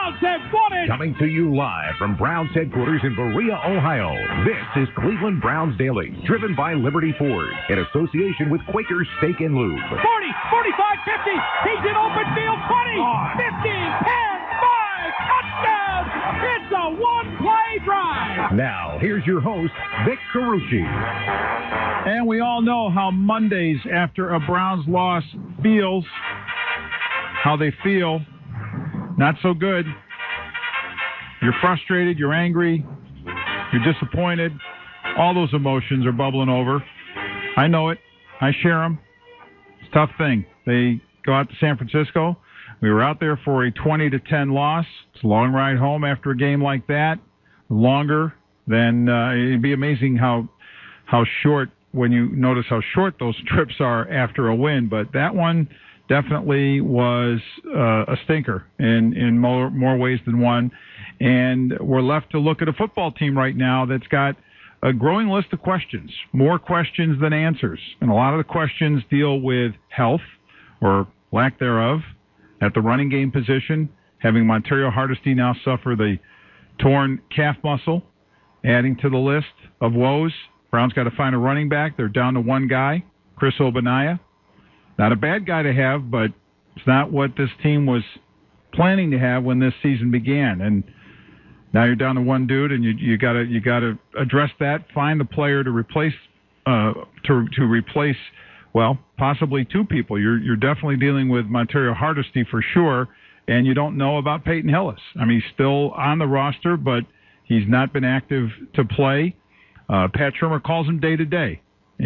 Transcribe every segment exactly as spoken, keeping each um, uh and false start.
Browns have won it! Coming to you live from Browns headquarters in Berea, Ohio, this is Cleveland Browns Daily, driven by Liberty Ford, in association with Quaker Steak and Lube. forty, forty-five, fifty, he's in open field, twenty, fifteen, ten, five, touchdown! It's a one-play drive! Now, here's your host, Vic Carucci. And we all know how Mondays after a Browns loss feels, how they feel. Not so good. You're frustrated, you're angry, you're disappointed. All those emotions are bubbling over. I know it. I share them. It's a tough thing. They go out to San Francisco. We were out there for a twenty to ten loss. It's a long ride home after a game like that. Longer than, uh, it'd be amazing how how short, when you notice how short those trips are after a win. But that one definitely was uh, a stinker in, in more, more ways than one. And we're left to look at a football team right now that's got a growing list of questions, more questions than answers. And a lot of the questions deal with health or lack thereof at the running game position, having Montario Hardesty now suffer the torn calf muscle, adding to the list of woes. Browns got to find a running back. They're down to one guy, Chris Ogbonnaya. Not a bad guy to have, but it's not what this team was planning to have when this season began. And now you're down to one dude, and you you got to you got to address that. Find the player to replace uh, to to replace. Well, possibly two people. You're you're definitely dealing with Montario Hardesty for sure, and you don't know about Peyton Hillis. I mean, he's still on the roster, but he's not been active to play. Uh, Pat Shurmur calls him day to day,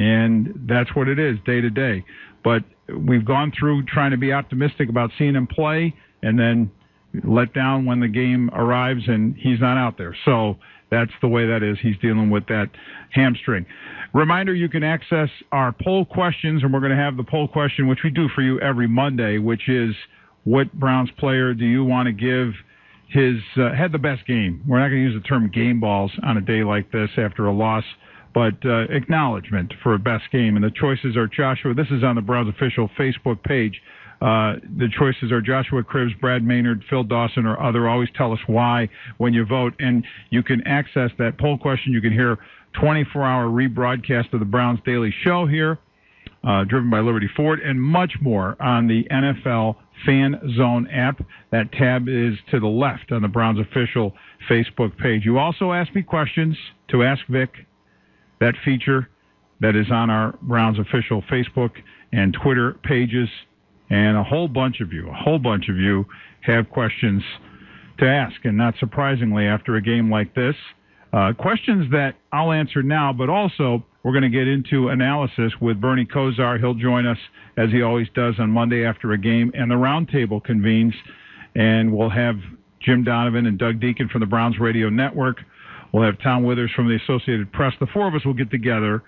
and that's what it is, day to day. But we've gone through trying to be optimistic about seeing him play, and then let down when the game arrives and he's not out there. So that's the way that is. He's dealing with that hamstring. Reminder, you can access our poll questions, and we're going to have the poll question, which we do for you every Monday, which is, what Browns player do you want to give his uh, had the best game? We're not going to use the term game balls on a day like this after a loss, but uh, acknowledgement for a best game. And the choices are Joshua. This is on the Browns official Facebook page. Uh, the choices are Joshua Cribbs, Brad Maynard, Phil Dawson, or other. Always tell us why when you vote. And you can access that poll question. You can hear twenty-four hour rebroadcast of the Browns Daily Show here, uh, driven by Liberty Ford, and much more on the N F L Fan Zone app. That tab is to the left on the Browns official Facebook page. You also ask me questions to Ask Vic, that feature that is on our Browns official Facebook and Twitter pages. And a whole bunch of you, a whole bunch of you have questions to ask. And not surprisingly, after a game like this, uh, questions that I'll answer now, but also we're going to get into analysis with Bernie Kosar. He'll join us, as he always does, on Monday after a game. And the roundtable convenes, and we'll have Jim Donovan and Doug Deacon from the Browns Radio Network. We'll have Tom Withers from the Associated Press. The four of us will get together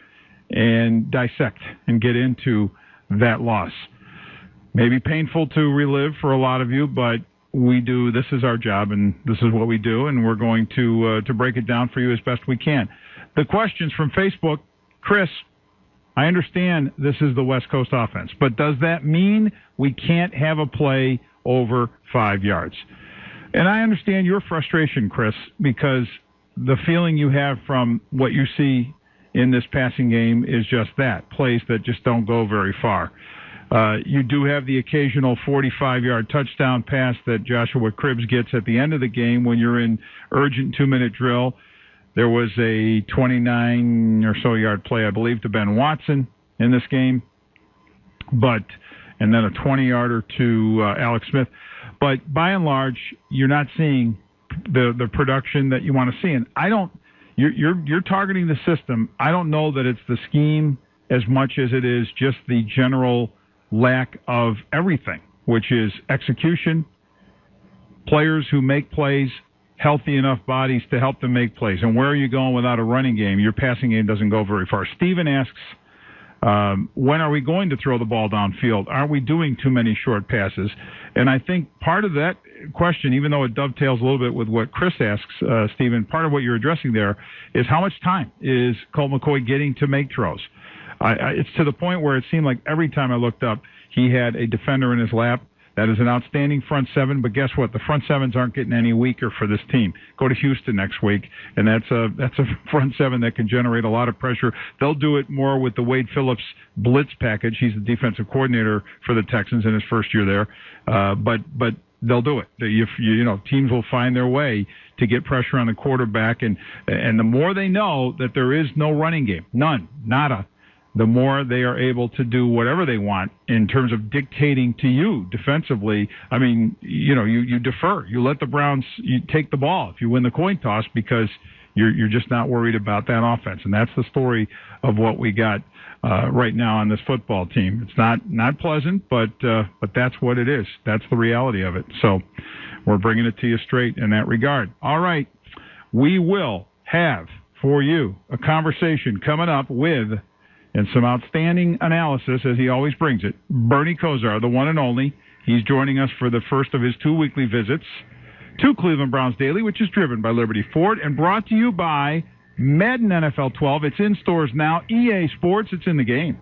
and dissect and get into that loss. Maybe painful to relive for a lot of you, but we do. This is our job, and this is what we do, and we're going to uh, to break it down for you as best we can. The questions from Facebook, Chris, I understand this is the West Coast offense, but does that mean we can't have a play over five yards? And I understand your frustration, Chris, because the feeling you have from what you see in this passing game is just that, plays that just don't go very far. Uh, you do have the occasional forty-five yard touchdown pass that Joshua Cribbs gets at the end of the game when you're in urgent two-minute drill. There was a twenty-nine or so yard play, I believe, to Ben Watson in this game, but and then a twenty yarder to uh, Alex Smith. But by and large, you're not seeing the the production that you want to see. And I don't. You're you're, you're targeting the system. I don't know that it's the scheme as much as it is just the general lack of everything, which is execution, players who make plays, healthy enough bodies to help them make plays. And where are you going without a running game? Your passing game doesn't go very far. Steven asks, um, when are we going to throw the ball downfield? Aren't we doing too many short passes? And I think part of that question, even though it dovetails a little bit with what Chris asks, uh, Steven, part of what you're addressing there is how much time is Colt McCoy getting to make throws? I, I, it's to the point where it seemed like every time I looked up, he had a defender in his lap That is an outstanding front seven, but guess what? The front sevens aren't getting any weaker for this team. Go to Houston next week, and that's a that's a front seven that can generate a lot of pressure. They'll do it more with the Wade Phillips blitz package. He's the defensive coordinator for the Texans in his first year there, uh, but but they'll do it. If you, you know, teams will find their way to get pressure on the quarterback, and and the more they know that there is no running game, none, nada, the more they are able to do whatever they want in terms of dictating to you defensively. I mean, you know, you, you defer. You let the Browns you take the ball if you win the coin toss because you're you're just not worried about that offense. And that's the story of what we got uh, right now on this football team. It's not not pleasant, but uh, but that's what it is. That's the reality of it. So we're bringing it to you straight in that regard. All right, we will have for you a conversation coming up with, and some outstanding analysis, as he always brings it, Bernie Kosar, the one and only. He's joining us for the first of his two weekly visits to Cleveland Browns Daily, which is driven by Liberty Ford and brought to you by Madden N F L twelve. It's in stores now. E A Sports, it's in the game.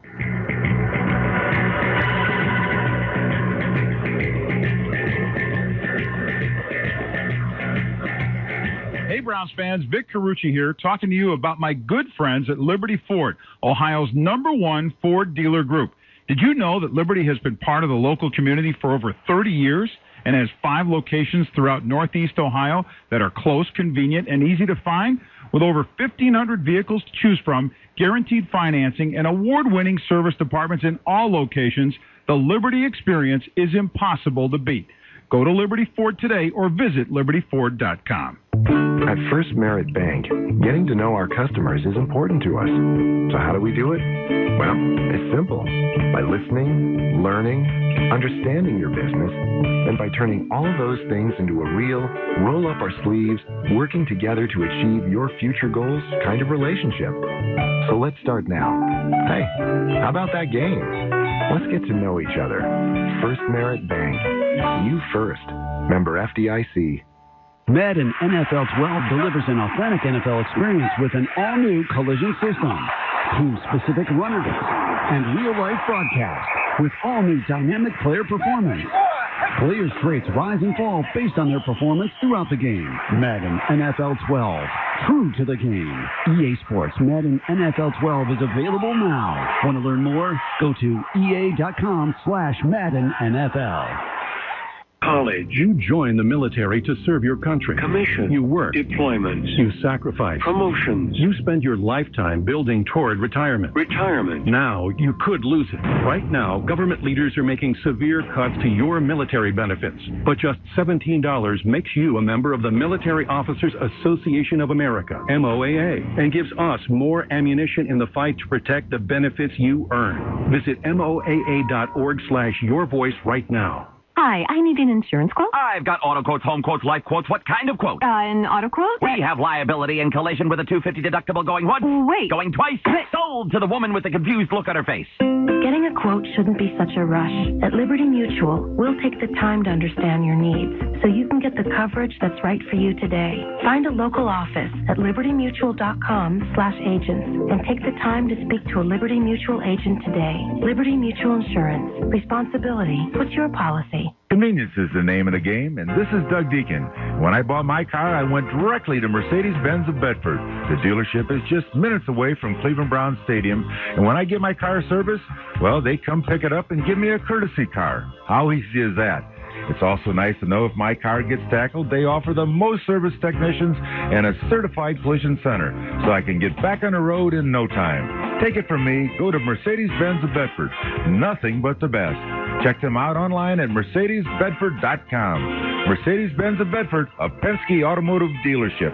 Hey, Browns fans, Vic Carucci here, talking to you about my good friends at Liberty Ford, Ohio's number one Ford dealer group. Did you know that Liberty has been part of the local community for over thirty years and has five locations throughout Northeast Ohio that are close, convenient, and easy to find? With over fifteen hundred vehicles to choose from, guaranteed financing, and award-winning service departments in all locations, the Liberty experience is impossible to beat. Go to Liberty Ford today or visit liberty ford dot com. At First Merit Bank, getting to know our customers is important to us. So how do we do it? Well, it's simple. By listening, learning, understanding your business, and by turning all of those things into a real, roll up our sleeves, working together to achieve your future goals kind of relationship. So let's start now. Hey, how about that game? Let's get to know each other. First Merit Bank. You first. Member F D I C. Madden N F L twelve delivers an authentic N F L experience with an all-new collision system, team-specific runner dates, and real-life broadcast with all-new dynamic player performance. Players' traits rise and fall based on their performance throughout the game. Madden N F L twelve, true to the game. E A Sports Madden N F L twelve is available now. Want to learn more? Go to E A dot com slash Madden N F L. College. You join the military to serve your country. Commission. You work. Deployments. You sacrifice. Promotions. You spend your lifetime building toward retirement. Retirement. Now you could lose it. Right now, government leaders are making severe cuts to your military benefits. But just seventeen dollars makes you a member of the Military Officers Association of America, M O A A, and gives us more ammunition in the fight to protect the benefits you earn. Visit M O A A dot org slash your voice right now. Hi, I need an insurance quote. I've got auto quotes, home quotes, life quotes. What kind of quote? Uh, an auto quote? We have liability and collision with a two hundred fifty deductible going once. Wait. Going twice. Sold to the woman with the confused look on her face. Getting a quote shouldn't be such a rush. At Liberty Mutual, we'll take the time to understand your needs so you can get the coverage that's right for you today. Find a local office at liberty mutual dot com slash agents and take the time to speak to a Liberty Mutual agent today. Liberty Mutual Insurance. Responsibility. What's your policy? Convenience is the name of the game, and this is Doug Deacon. When I bought my car, I went directly to Mercedes-Benz of Bedford. The dealership is just minutes away from Cleveland Browns Stadium, and when I get my car serviced, well, they come pick it up and give me a courtesy car. How easy is that? It's also nice to know if my car gets tackled, they offer the most service technicians and a certified collision center, so I can get back on the road in no time. Take it from me, go to Mercedes-Benz of Bedford. Nothing but the best. Check them out online at mercedes bedford dot com. Mercedes-Benz of Bedford, a Penske automotive dealership.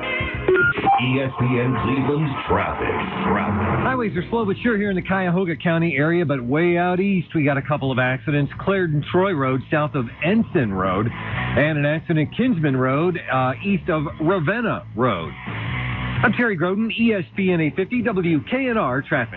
E S P N Cleveland's traffic. Traffic. Highways are slow but sure here in the Cuyahoga County area, but way out east we got a couple of accidents. Clarendon Troy Road south of Ensign Road, and an accident Kinsman Road uh, east of Ravenna Road. I'm Terry Groden, E S P N eight fifty W K N R Traffic.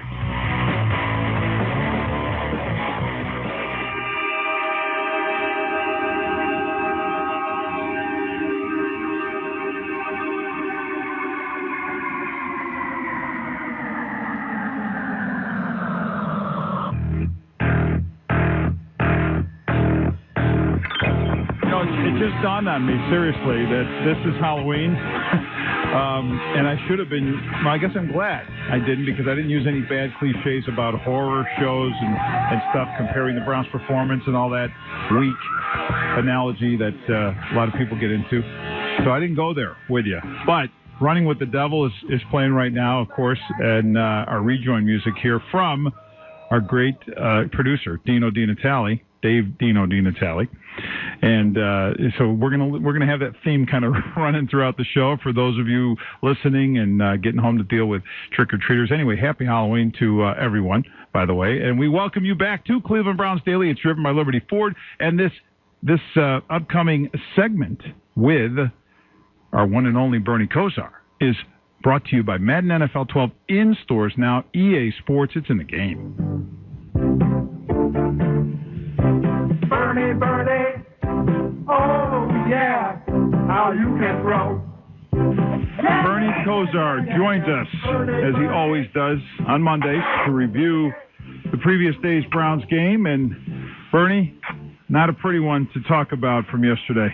just dawned on me, seriously, that this is Halloween. um, and I should have been, well, I guess I'm glad I didn't, because I didn't use any bad cliches about horror shows and, and stuff, comparing the Browns' performance and all that weak analogy that uh, a lot of people get into. So I didn't go there with you. But Running with the Devil is, is playing right now, of course, and uh, our rejoin music here from our great uh, producer, Dino DiNatale, Dave Dino DiNatale. And uh, so we're gonna we're gonna have that theme kind of running throughout the show for those of you listening and uh, getting home to deal with trick or treaters. Anyway, happy Halloween to uh, everyone, by the way, and we welcome you back to Cleveland Browns Daily. It's driven by Liberty Ford, and this this uh, upcoming segment with our one and only Bernie Kosar is brought to you by Madden N F L twelve in stores now. E A Sports, it's in the game. Bernie, Bernie, oh yeah, how you can throw. Bernie Kosar joins us, as he always does, on Mondays to review the previous day's Browns game. And Bernie, not a pretty one to talk about from yesterday.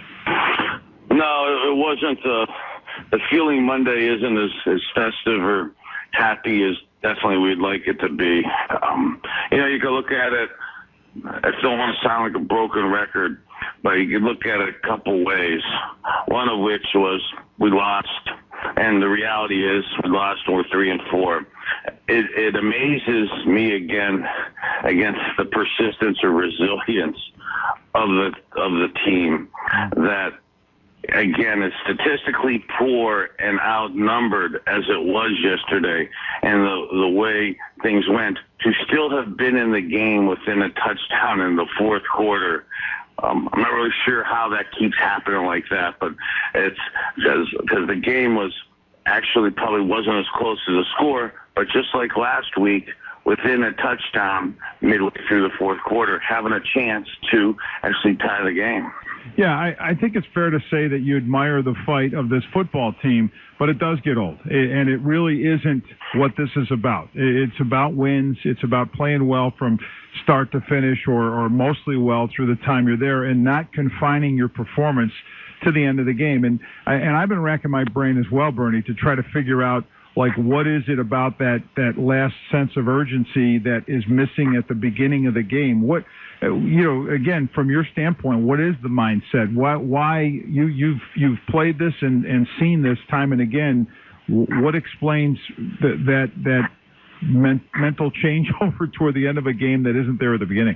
No, it wasn't. Uh, the feeling Monday isn't as, as festive or happy as definitely we'd like it to be. Um, you know, you can look at it. I don't want to sound like a broken record, but you can look at it a couple ways. One of which was we lost, and the reality is we lost and we're three and four. It, it amazes me again against the persistence or resilience of the of the team that, again, is statistically poor and outnumbered as it was yesterday, and the the way things went, to still have been in the game within a touchdown in the fourth quarter. Um, I'm not really sure how that keeps happening like that, but it's because because the game was actually probably wasn't as close as the score, but just like last week, within a touchdown midway through the fourth quarter, having a chance to actually tie the game. Yeah, I, I think it's fair to say that you admire the fight of this football team, but it does get old, and it really isn't what this is about. It's about wins. It's about playing well from start to finish, or, or mostly well through the time you're there, and not confining your performance to the end of the game. And I, and I've been racking my brain as well, Bernie, to try to figure out, like, what is it about that, that last sense of urgency that is missing at the beginning of the game? What, you know, again, from your standpoint, what is the mindset? Why, why you, you've, you've played this and, and seen this time and again. What explains the, that, that men, mental changeover toward the end of a game that isn't there at the beginning?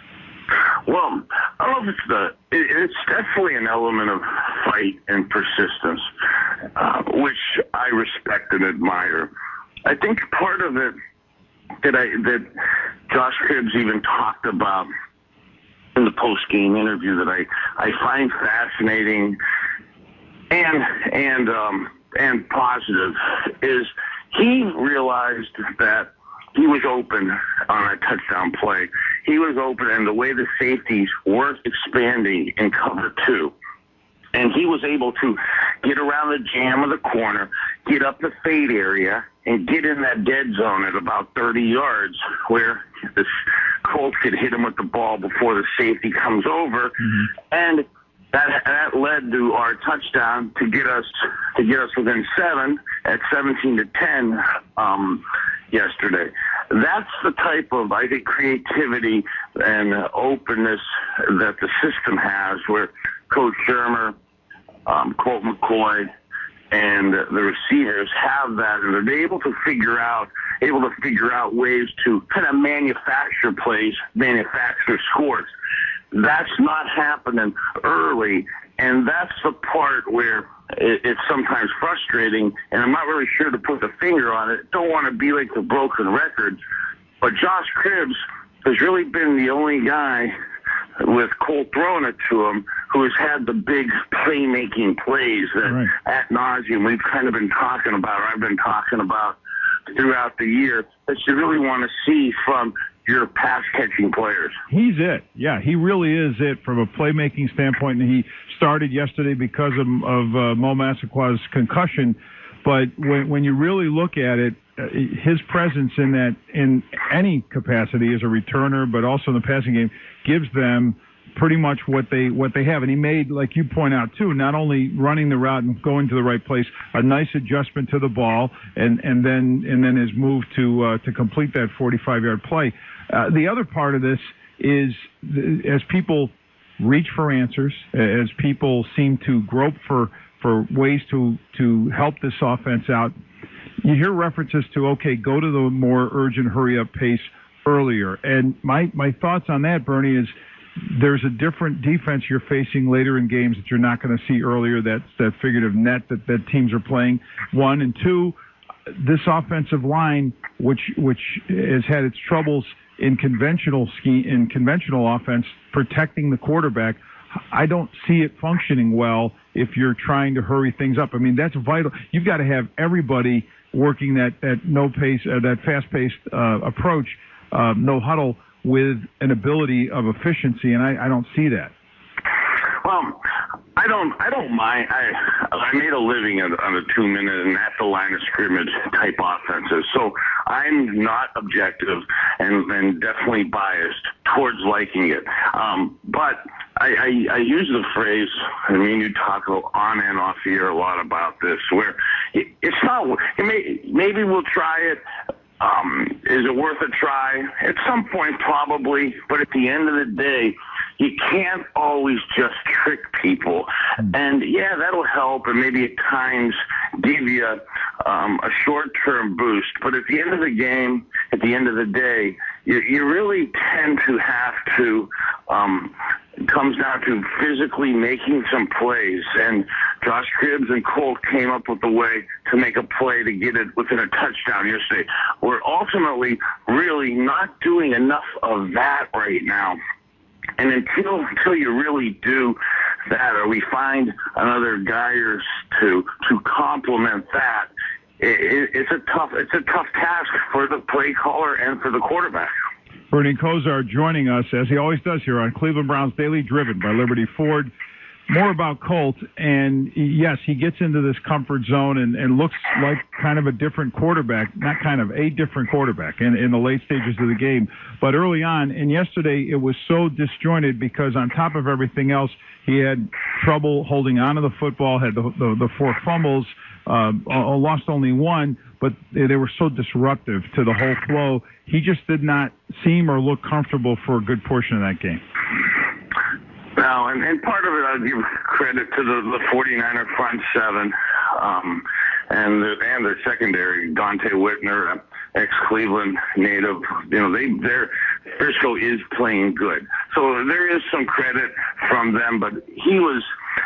Well, I don't know if it's the, it, it's definitely an element of fight and persistence, uh, which I respect and admire. I think part of it that I, that Josh Cribbs even talked about in the post-game interview that I, I find fascinating and, and, um, and positive is he realized that he was open on a touchdown play. He was open, and the way the safeties weren't expanding in cover two. And he was able to get around the jam of the corner, get up the fade area, and get in that dead zone at about thirty yards where the Colts could hit him with the ball before the safety comes over. Mm-hmm. And that that led to our touchdown to get us to get us within seven at seventeen to ten um, yesterday. That's the type of, I think, creativity and openness that the system has, where Coach Shermer, um, Colt McCoy, and the receivers have that, and they're able to figure out able to figure out ways to kind of manufacture plays, manufacture scores. That's not happening early, and that's the part where it, it's sometimes frustrating, and I'm not really sure to put the finger on it. Don't want to be like the broken record, but Josh Cribbs has really been the only guy with Colt throwing it to him who has had the big playmaking plays that right. ad nauseum we've kind of been talking about, or I've been talking about throughout the year, that you really want to see from your pass-catching players. He's it. Yeah, he really is it from a playmaking standpoint, and he started yesterday because of, of uh, Mo Massaqua's concussion. But when, when you really look at it, uh, his presence in that, in any capacity as a returner, but also in the passing game, gives them pretty much what they what they have. And he made, like you point out too, not only running the route and going to the right place, a nice adjustment to the ball, and and then and then his move to uh, to complete that forty-five yard play. Uh, the other part of this is the, as people reach for answers, as people seem to grope for for ways to to help this offense out, you hear references to, okay, go to the more urgent hurry up pace earlier. And my my thoughts on that, Bernie, is there's a different defense you're facing later in games that you're not going to see earlier. That's that figurative net that, that teams are playing. One, and two, this offensive line, which which has had its troubles in conventional scheme, in conventional offense, protecting the quarterback, I don't see it functioning well if you're trying to hurry things up. I mean, that's vital. You've got to have everybody working that that no pace, uh, that fast-paced uh, approach, uh, no huddle, with an ability of efficiency, and I, I don't see that. Well, I don't. I don't mind. I I made a living on, on a two-minute and at the line of scrimmage type offenses, so I'm not objective and, and definitely biased towards liking it. Um, but I, I, I use the phrase. I mean, you talk on and off here a lot about this, where it, it's not. It may, maybe we'll try it. Um, is it worth a try? At some point, probably. But at the end of the day, you can't always just trick people. And, yeah, that'll help and maybe at times give you um, a short-term boost. But at the end of the game, at the end of the day, you, you really tend to have to um, – it comes down to physically making some plays. And Josh Cribbs and Colt came up with a way to make a play to get it within a touchdown yesterday. We're ultimately really not doing enough of that right now. And until until you really do that, or we find another guy or to to complement that, it, it's a tough it's a tough task for the play caller and for the quarterback. Bernie Kosar joining us, as he always does here on Cleveland Browns Daily, driven by Liberty Ford. More about Colt, and yes, he gets into this comfort zone and, and looks like kind of a different quarterback, not kind of, a different quarterback in, in the late stages of the game. But early on, and yesterday, it was so disjointed because on top of everything else, he had trouble holding on to the football, had the, the, the four fumbles, uh, lost only one, but they were so disruptive to the whole flow. He just did not seem or look comfortable for a good portion of that game. No, and, and part of it, I'll give credit to the, the 49er front seven um, and the, and their secondary, Dante Whitner, ex-Cleveland native. You know, they they're Frisco is playing good, so there is some credit from them. But he was,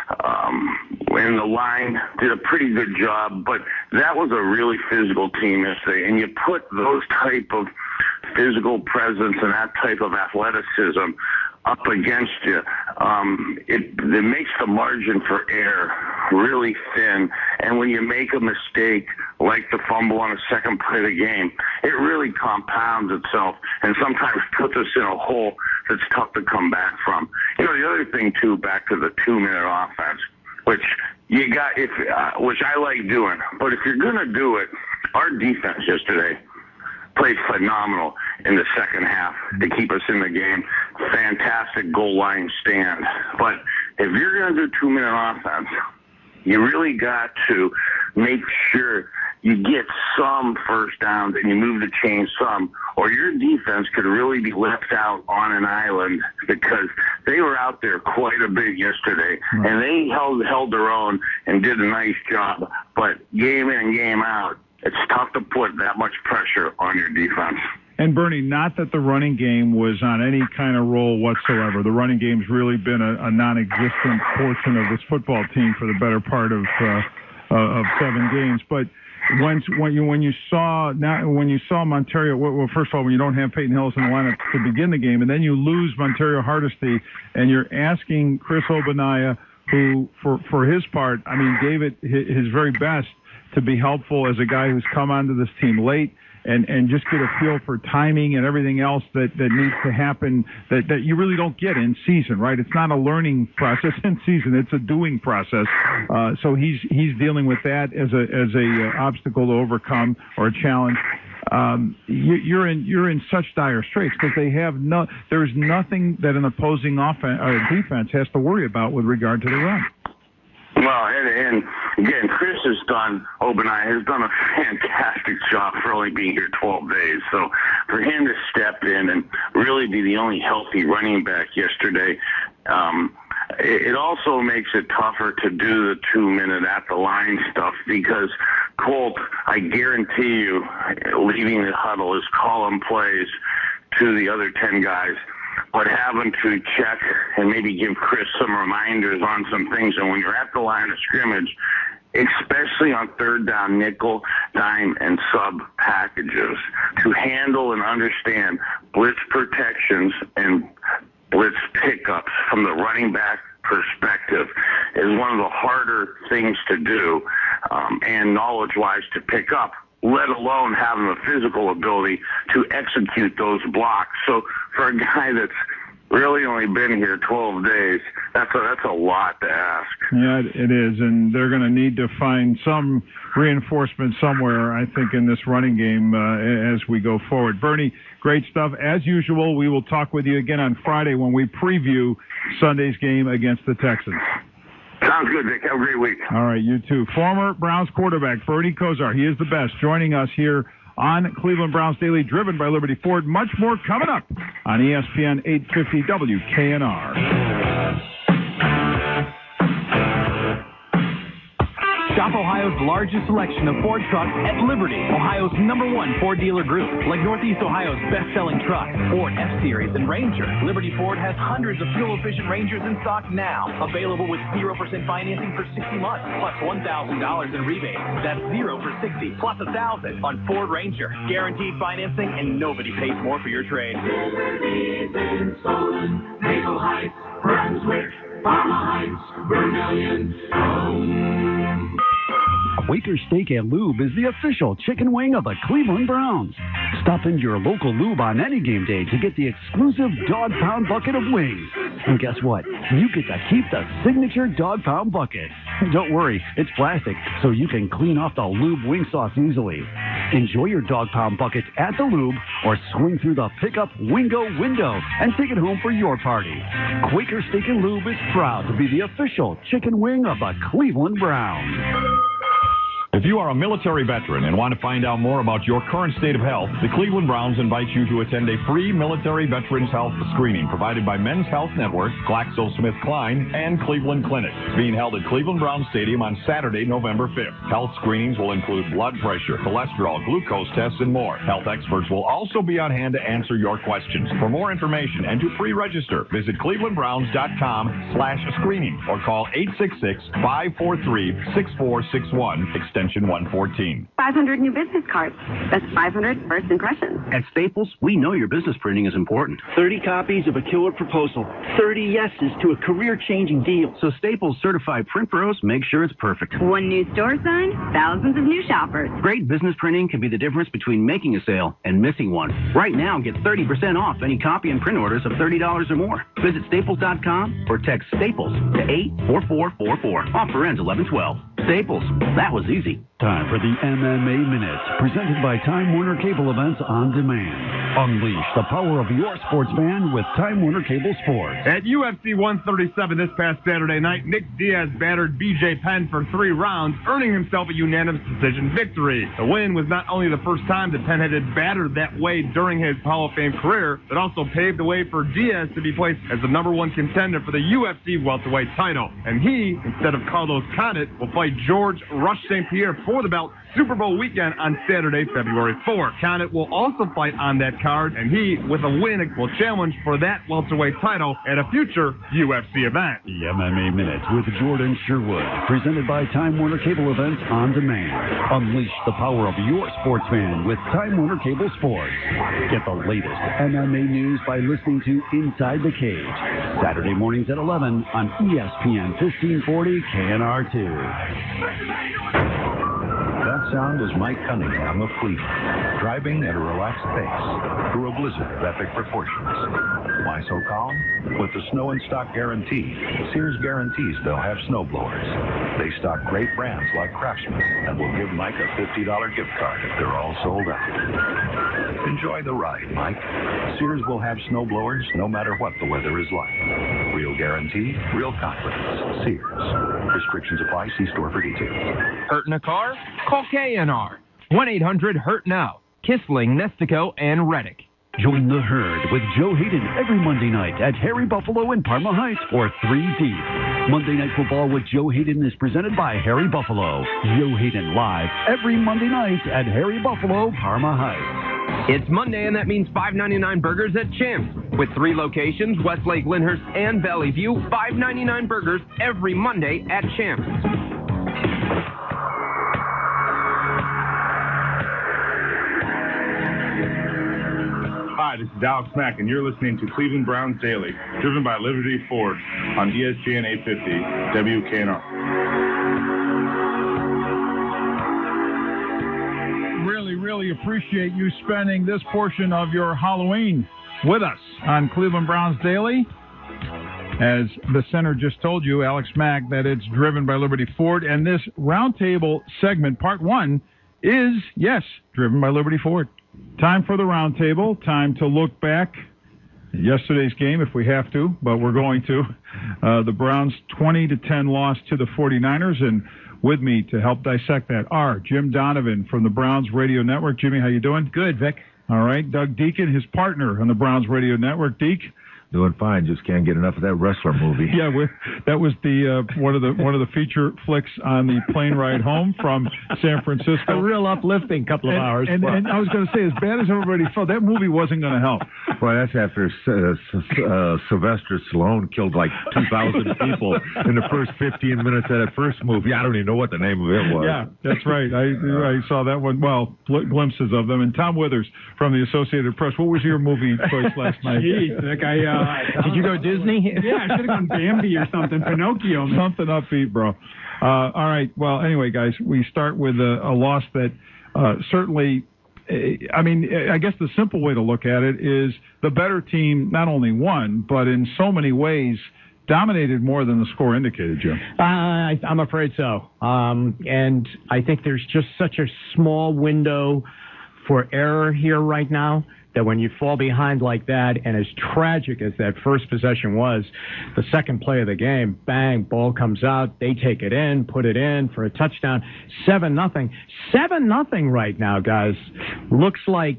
um, and the line did a pretty good job. But that was a really physical team yesterday, and you put those type of physical presence and that type of athleticism up against you, um, it, it makes the margin for error really thin. And when you make a mistake, like the fumble on the second play of the game, it really compounds itself and sometimes puts us in a hole that's tough to come back from. You know, the other thing, too, back to the two-minute offense, which you got, if uh, which I like doing. But if you're going to do it, our defense yesterday played phenomenal in the second half to keep us in the game. Fantastic goal line stand. But if you're going to do two-minute offense, you really got to make sure you get some first downs and you move the chain some, or your defense could really be left out on an island because they were out there quite a bit yesterday, right. And they held held their own and did a nice job. But game in and game out, it's tough to put that much pressure on your defense. And, Bernie, not that the running game was on any kind of roll whatsoever. The running game's really been a, a non-existent portion of this football team for the better part of uh, uh, of seven games. But when when you when you saw now when you saw Montario, well, first of all, when you don't have Peyton Hillis in the lineup to begin the game, and then you lose Montario Hardesty, and you're asking Chris Ogbonnaya, who for for his part, I mean, gave it his very best to be helpful as a guy who's come onto this team late and, and just get a feel for timing and everything else that, that needs to happen that, that you really don't get in season, right? It's not a learning process in season. It's a doing process. Uh, so he's he's dealing with that as a as a uh, obstacle to overcome or a challenge. um, you, you're in you're in such dire straits because they have no. There's nothing that an opposing offense or defense has to worry about with regard to the run. Well, and, and again, Chris has done, Obanai has done a fantastic job for only being here twelve days. So for him to step in and really be the only healthy running back yesterday, um, it, it also makes it tougher to do the two-minute at-the-line stuff because Colt, I guarantee you, leaving the huddle is calling plays to the other ten guys, but having to check and maybe give Chris some reminders on some things. And when you're at the line of scrimmage, especially on third down nickel, dime, and sub packages, to handle and understand blitz protections and blitz pickups from the running back perspective is one of the harder things to do um, and knowledge-wise to pick up, let alone having the physical ability to execute those blocks. So for a guy that's really only been here twelve days, that's a, that's a lot to ask. Yeah, it is, and they're going to need to find some reinforcement somewhere, I think, in this running game uh, as we go forward. Bernie, great stuff. As usual, we will talk with you again on Friday when we preview Sunday's game against the Texans. Sounds good, Nick. Have a great week. All right, you too. Former Browns quarterback Bernie Kosar. He is the best. Joining us here on Cleveland Browns Daily, driven by Liberty Ford. Much more coming up on E S P N eight fifty W K N R. Shop Ohio's largest selection of Ford trucks at Liberty, Ohio's number one Ford dealer group, like Northeast Ohio's best-selling truck, Ford F-Series and Ranger. Liberty Ford has hundreds of fuel-efficient Rangers in stock now, available with zero percent financing for sixty months, plus one thousand dollars in rebates. That's zero for sixty, plus one thousand dollars on Ford Ranger. Guaranteed financing, and nobody pays more for your trade. Liberty's in Solon, Maple Heights, Brunswick, Parma Heights, Vermillion, Stone. Quaker Steak and Lube is the official chicken wing of the Cleveland Browns. Stop into your local lube on any game day to get the exclusive dog pound bucket of wings. And guess what? You get to keep the signature dog pound bucket. Don't worry, it's plastic, so you can clean off the lube wing sauce easily. Enjoy your dog pound bucket at the lube or swing through the pickup Wingo window and take it home for your party. Quaker Steak and Lube is proud to be the official chicken wing of the Cleveland Browns. If you are a military veteran and want to find out more about your current state of health, the Cleveland Browns invite you to attend a free military veterans health screening provided by Men's Health Network, GlaxoSmithKline, and Cleveland Clinic. It's being held at Cleveland Browns Stadium on Saturday, November fifth. Health screenings will include blood pressure, cholesterol, glucose tests, and more. Health experts will also be on hand to answer your questions. For more information and to pre-register, visit clevelandbrowns.com slash screening or call eight six six, five four three, six four six one, extension one fourteen. five hundred new business cards. That's five hundred first impressions. At Staples, we know your business printing is important. thirty copies of a killer proposal. thirty yeses to a career-changing deal. So Staples certified print pros make sure it's perfect. One new store sign, thousands of new shoppers. Great business printing can be the difference between making a sale and missing one. Right now, get thirty percent off any copy and print orders of thirty dollars or more. Visit staples dot com or text Staples to eight four four four four. Offer ends eleven twelve. Staples. That was easy. Time for the M M A Minute, presented by Time Warner Cable Events on Demand. Unleash the power of your sports fan with Time Warner Cable Sports. At U F C one thirty-seven this past Saturday night, Nick Diaz battered B J Penn for three rounds, earning himself a unanimous decision victory. The win was not only the first time that Penn had been battered that way during his Hall of Fame career, but also paved the way for Diaz to be placed as the number one contender for the U F C welterweight title. And he, instead of Carlos Condit, will fight George Rush Saint Pierre for the belt Super Bowl weekend on Saturday, February fourth. Condit will also fight on that card, and he, with a win, will challenge for that welterweight title at a future U F C event. The M M A Minute with Jordan Sherwood, presented by Time Warner Cable Events on Demand. Unleash the power of your sports fan with Time Warner Cable Sports. Get the latest M M A news by listening to Inside the Cage, Saturday mornings at eleven on E S P N fifteen forty K N R two. That sound is Mike Cunningham of Cleveland, driving at a relaxed pace through a blizzard of epic proportions. Why so calm? With the Snow and Stock Guarantee, Sears guarantees they'll have snow blowers. They stock great brands like Craftsman and will give Mike a fifty dollar gift card if they're all sold out. Enjoy the ride, Mike. Sears will have snow blowers no matter what the weather is like. Real guarantee, real confidence. Sears. Restrictions apply. See store for details. Hurt in a car? Call K N R. one eight hundred hurt now. Kissling, Nestico, and Reddick. Join the herd with Joe Hayden every Monday night at Harry Buffalo in Parma Heights or three deep. Monday Night Football with Joe Hayden is presented by Harry Buffalo. Joe Hayden live every Monday night at Harry Buffalo, Parma Heights. It's Monday, and that means five ninety-nine burgers at Champs. With three locations, Westlake, Lyndhurst, and Valley View, five ninety-nine burgers every Monday at Champs. Hi, this is Alex Mack, and you're listening to Cleveland Browns Daily, driven by Liberty Ford on E S P N eight fifty W K N R. Really, really appreciate you spending this portion of your Halloween with us on Cleveland Browns Daily. As the center just told you, Alex Mack, that it's driven by Liberty Ford, and this roundtable segment, part one, is, yes, driven by Liberty Ford. Time for the roundtable. Time to look back at yesterday's game, if we have to, but we're going to. Uh, the Browns' twenty to ten loss to the forty-niners, and with me to help dissect that are Jim Donovan from the Browns Radio Network. Jimmy, how you doing? Good, Vic. All right. Doug Deacon, his partner on the Browns Radio Network. Deke. Doing fine. Just can't get enough of that wrestler movie. Yeah, we're, that was the uh, one of the one of the feature flicks on the plane ride home from San Francisco. A real uplifting couple of and, hours. And, and I was going to say, as bad as everybody felt, that movie wasn't going to help. Well, that's after uh, uh, Sylvester Stallone killed like two thousand people in the first fifteen minutes of that first movie. I don't even know what the name of it was. Yeah, that's right. I I saw that one. Well, glimpses of them. And Tom Withers from the Associated Press. What was your movie choice last night? Jeez, that guy. Uh, Did you go Disney? Yeah, I should have gone Bambi or something. Pinocchio. Man. Something upbeat, bro. Uh, all right. Well, anyway, guys, we start with a, a loss that uh, certainly, I mean, I guess the simple way to look at it is the better team not only won, but in so many ways dominated more than the score indicated, Jim. Uh, I, I'm afraid so. Um, and I think there's just such a small window for error here right now, that when you fall behind like that, and as tragic as that first possession was, the second play of the game, bang, ball comes out, they take it in, put it in for a touchdown, seven nothing. Seven nothing right now, guys. Looks like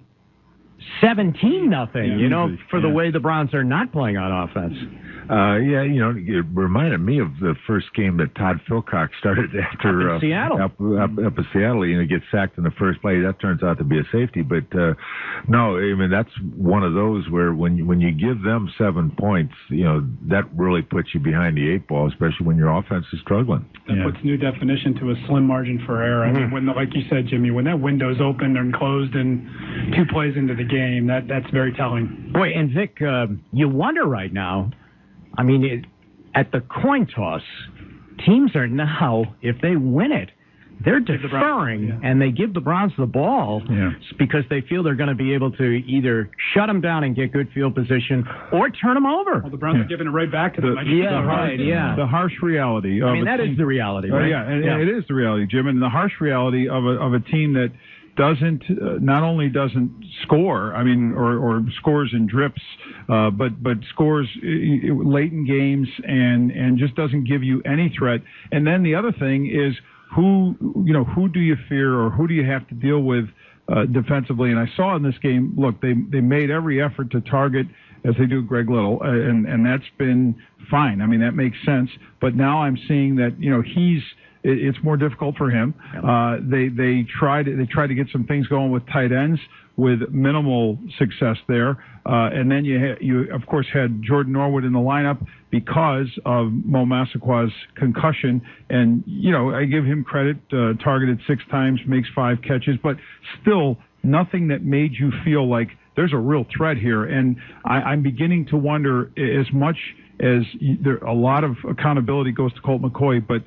seventeen nothing, yeah, you know, for yeah. the way the Browns are not playing on offense. Uh, yeah, you know, it reminded me of the first game that Todd Philcock started after up in uh, Seattle. Up, up, up in Seattle. You know, gets sacked in the first play. That turns out to be a safety. But uh, no, I mean that's one of those where when you, when you give them seven points, you know, that really puts you behind the eight ball, especially when your offense is struggling. That yeah. puts new definition to a slim margin for error. Mm-hmm. I mean, when, the, like you said, Jimmy, when that window's open and closed and two plays into the game, that that's very telling. Boy, and Vic, uh, you wonder right now. I mean, it, at the coin toss, teams are now, if they win it, they're deferring, the yeah. and they give the Browns the ball yeah. because they feel they're going to be able to either shut them down and get good field position or turn them over. Well, the Browns yeah. are giving it right back to them. The, yeah, the right, harsh, yeah. The harsh reality. Of I mean, that team, is the reality, right? Uh, yeah, and, yeah, and it is the reality, Jim, and the harsh reality of a, of a team that doesn't uh, not only doesn't score, I mean, or, or scores in drips, uh, but but scores uh, late in games and and just doesn't give you any threat. And then the other thing is who you know who do you fear or who do you have to deal with uh, defensively? And I saw in this game, look, they they made every effort to target as they do Greg Little, uh, and and that's been fine. I mean, that makes sense. But now I'm seeing that you know he's. It's more difficult for him. Uh, they they tried they tried to get some things going with tight ends with minimal success there. Uh, and then you ha- you of course had Jordan Norwood in the lineup because of Mo Massaqua's concussion. And you know I give him credit. Uh, targeted six times, makes five catches, but still nothing that made you feel like there's a real threat here. And I, I'm beginning to wonder, as much as there a lot of accountability goes to Colt McCoy, but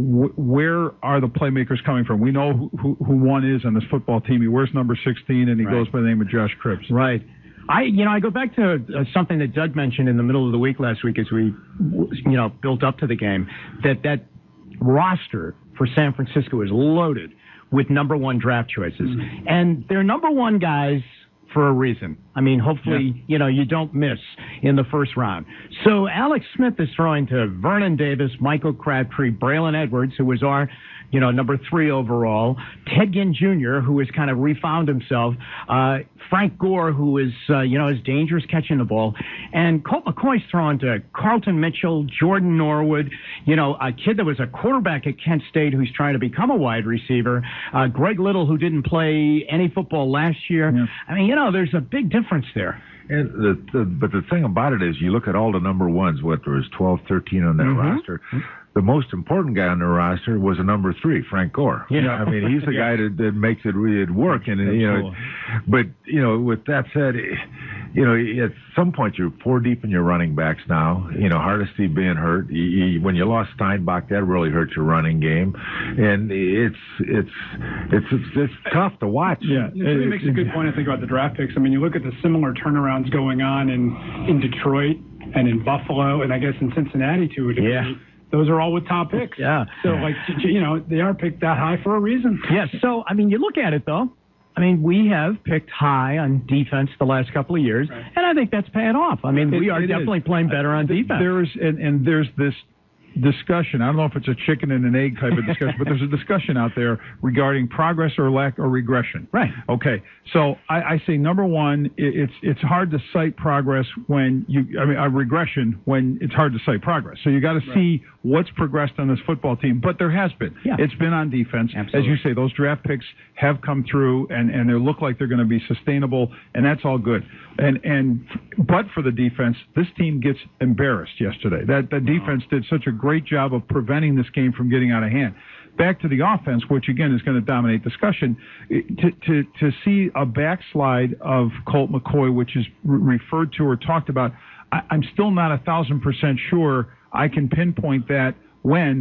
where are the playmakers coming from? We know who, who one is on this football team. He wears number sixteen, and he right. goes by the name of Josh Cripps. Right. I, you know, I go back to uh, something that Doug mentioned in the middle of the week last week as we, you know, built up to the game, that that roster for San Francisco is loaded with number one draft choices. Mm-hmm. And they're number one guys for a reason. I mean, hopefully, yeah. you know, you don't miss in the first round. So Alex Smith is throwing to Vernon Davis, Michael Crabtree, Braylon Edwards, who was our, you know, number three overall, Ted Ginn Junior, who has kind of refound himself, uh, Frank Gore, who is, uh, you know, is dangerous catching the ball, and Colt McCoy's throwing to Carlton Mitchell, Jordan Norwood, you know, a kid that was a quarterback at Kent State who's trying to become a wide receiver, uh, Greg Little, who didn't play any football last year. Yeah. I mean, you know, there's a big difference there. And the, the, but the thing about it is, you look at all the number ones, what there was twelve, thirteen on that mm-hmm. roster. The most important guy on the roster was a number three, Frank Gore. Yeah. I mean, he's the yeah. guy that, that makes it really work. And, That's you know, cool. But, you know, with that said, you know, at some point you're four deep in your running backs now. You know, Hardesty being hurt. You, you, when you lost Steinbach, that really hurt your running game. And it's it's it's it's, it's tough to watch. Yeah, it really makes a good point, I think, about the draft picks. I mean, you look at the similar turnarounds going on in, in Detroit and in Buffalo and I guess in Cincinnati to a degree. Yeah. Those are all with top picks. Yeah. So, like, you know, they are picked that high for a reason. Yes. Yeah, so, I mean, you look at it, though. I mean, we have picked high on defense the last couple of years, right. and I think that's paying off. I mean, it, we are definitely is. playing better on defense. There's and, and there's this discussion. I don't know if it's a chicken and an egg type of discussion, but there's a discussion out there regarding progress or lack or regression. Right. Okay. So I, I say number one, it, it's it's hard to cite progress when you. I mean, a regression when it's hard to cite progress. So you got to right. see what's progressed on this football team. But there has been. Yeah. It's been on defense. Absolutely. As you say, those draft picks have come through, and and they look like they're going to be sustainable, and that's all good. And and but for the defense, this team gets embarrassed yesterday. That the defense did such a great job of preventing this game from getting out of hand. Back to the offense, which again is going to dominate discussion, to to to see a backslide of Colt McCoy, which is re- referred to or talked about, I, I'm still not a thousand percent sure I can pinpoint that when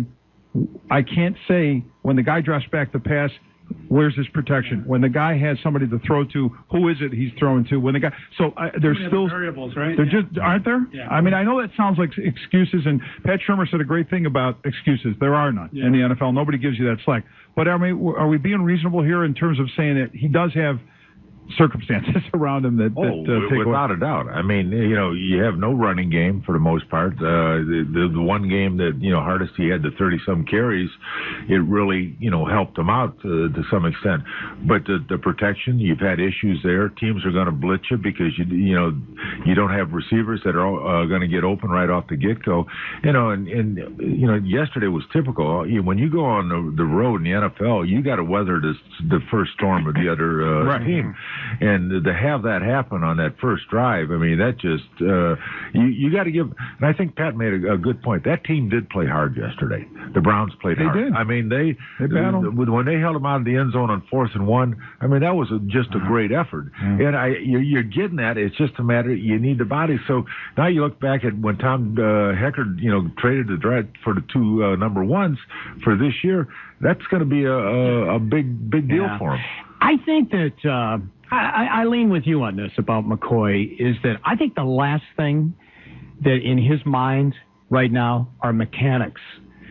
I can't say when the guy drops back the pass, where's his protection? When the guy has somebody to throw to, who is it he's throwing to? When the guy, so uh, there's still variables, right? There yeah. just aren't there? Yeah. I mean, I know that sounds like excuses, and Pat Shurmur said a great thing about excuses. There are none yeah. in the N F L. Nobody gives you that slack. But are we are we being reasonable here in terms of saying that he does have circumstances around him that, oh, that uh, take without away. a doubt. I mean, you know, you have no running game for the most part. Uh, the, the the one game that you know Hardesty had the thirty some carries, it really you know helped him out uh, to some extent. But the, the protection, you've had issues there. Teams are going to blitz you because you you know you don't have receivers that are uh, going to get open right off the get go. You know, and and you know yesterday was typical. When you go on the, the road in the N F L, you got to weather this, the first storm of the other uh, right. team. And to have that happen on that first drive, I mean, that just, uh, you, you got to give, and I think Pat made a, a good point. That team did play hard yesterday. The Browns played they hard. Did. I mean, they, they battled. when they held them out of the end zone on fourth and one, I mean, that was a, just a great effort. Mm-hmm. And I, you're, you're getting that. It's just a matter, you need the body. So now you look back at when Tom uh, Heckard, you know, traded the draft for the two uh, number ones for this year, that's going to be a, a, a big, big deal yeah. for him. I think that, uh, I, I lean with you on this about McCoy, is that I think the last thing that in his mind right now are mechanics.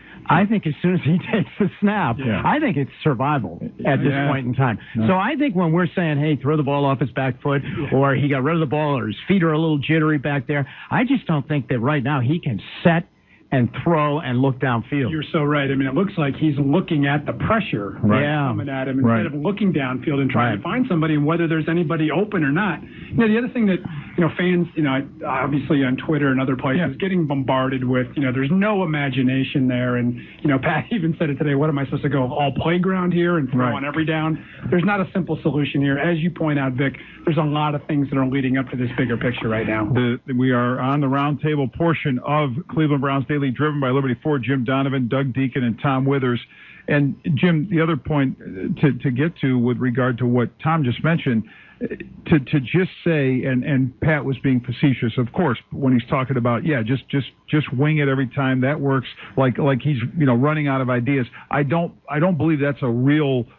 I think as soon as he takes the snap, yeah. I think it's survival at this yeah. point in time. No. So I think when we're saying, hey, throw the ball off his back foot, yeah. or he got rid of the ball, or his feet are a little jittery back there, I just don't think that right now he can set and throw and look downfield. You're so right. I mean, it looks like he's looking at the pressure right. yeah. coming at him instead right. of looking downfield and trying right. to find somebody and whether there's anybody open or not. You know, the other thing that, you know, fans, you know, obviously on Twitter and other places, yeah. getting bombarded with, you know, there's no imagination there. And, you know, Pat even said it today, what am I supposed to go all playground here and throw right. on every down? There's not a simple solution here. As you point out, Vic, there's a lot of things that are leading up to this bigger picture right now. The, we are on the roundtable portion of Cleveland Browns Daily, driven by Liberty Ford. Jim Donovan, Doug Deacon, and Tom Withers. And Jim, the other point to, to get to with regard to what Tom just mentioned, to to just say, and, and Pat was being facetious, of course, when he's talking about, yeah, just just just wing it every time. That works like like he's you know running out of ideas. I don't I don't believe that's a real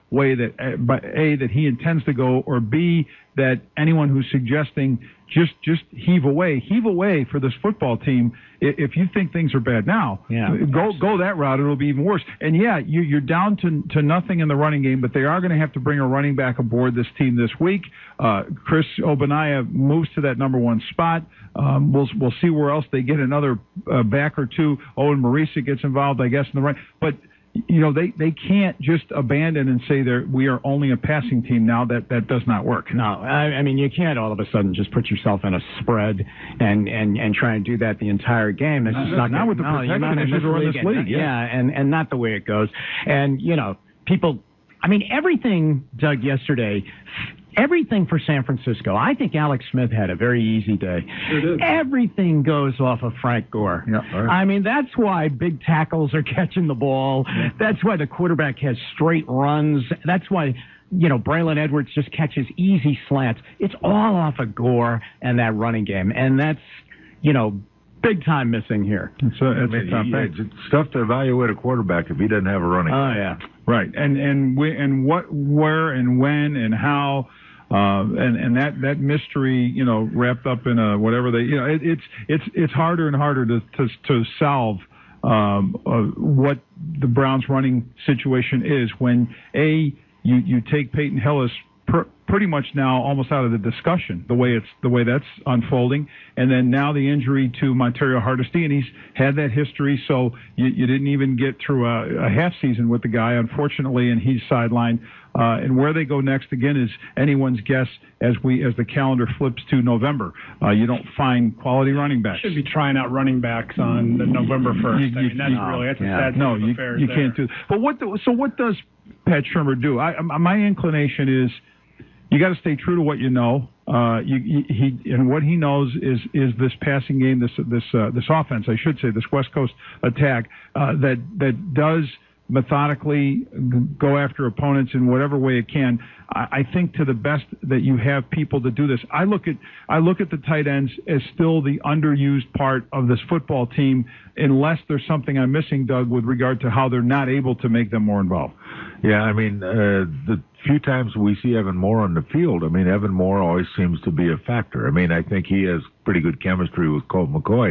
way that, uh, by A, that he intends to go, or B, that anyone who's suggesting just just heave away, heave away for this football team. If you think things are bad now, yeah, go go that route. It'll be even worse. And yeah, you, you're down to to nothing in the running game, but they are going to have to bring a running back aboard this team this week. Uh, Chris Obanaya moves to that number one spot. Um, we'll we'll see where else they get another uh, back or two. Owen Marisa gets involved, I guess, in the run. But you know, they, they can't just abandon and say that we are only a passing team now. That that does not work. No, I, I mean, you can't all of a sudden just put yourself in a spread and, and, and try and do that the entire game. That's just not, not with the no, protection issues around this league. Yeah. yeah, and, and not the way it goes. And, you know, people, I mean, everything, Doug, yesterday, everything for San Francisco. I think Alex Smith had a very easy day. Sure did. Everything goes off of Frank Gore. Yeah, right. I mean, that's why big tackles are catching the ball. Yeah. That's why the quarterback has straight runs. That's why, you know, Braylon Edwards just catches easy slants. It's all off of Gore and that running game. And that's, you know, big time missing here. It's a, it's I mean, a tough yeah, thing. it's tough to evaluate a quarterback if he doesn't have a running. Oh, yeah. Right. And, and, we, and what, where, and when, and how. Uh, and and that, that mystery, you know, wrapped up in a whatever they, you know, it, it's it's it's harder and harder to to, to solve um, uh, what the Browns' running situation is when a you you take Peyton Hillis pr- pretty much now almost out of the discussion the way it's the way that's unfolding, and then now the injury to Montario Hardesty, and he's had that history, so you, you didn't even get through a, a half season with the guy, unfortunately, and he's sidelined. Uh, and where they go next, again, is anyone's guess as we as the calendar flips to November. Uh, you don't find quality running backs. Should be trying out running backs on the November first. You, you, I mean, that's you, really that's yeah. a sad no, state of you, affairs you there. can't do. But what? The, so what does Pat Shurmur do? I, my inclination is you got to stay true to what you know. Uh, you, he and what he knows is is this passing game, this this uh, this offense, I should say, this West Coast attack uh, that that does methodically go after opponents in whatever way it can. I, I think to the best that you have people to do this. I look at I look at the tight ends as still the underused part of this football team, unless there's something I'm missing, Doug, with regard to how they're not able to make them more involved. Yeah, I mean, uh, the few times we see Evan Moore on the field, I mean, Evan Moore always seems to be a factor. I mean, I think he has pretty good chemistry with Colt McCoy.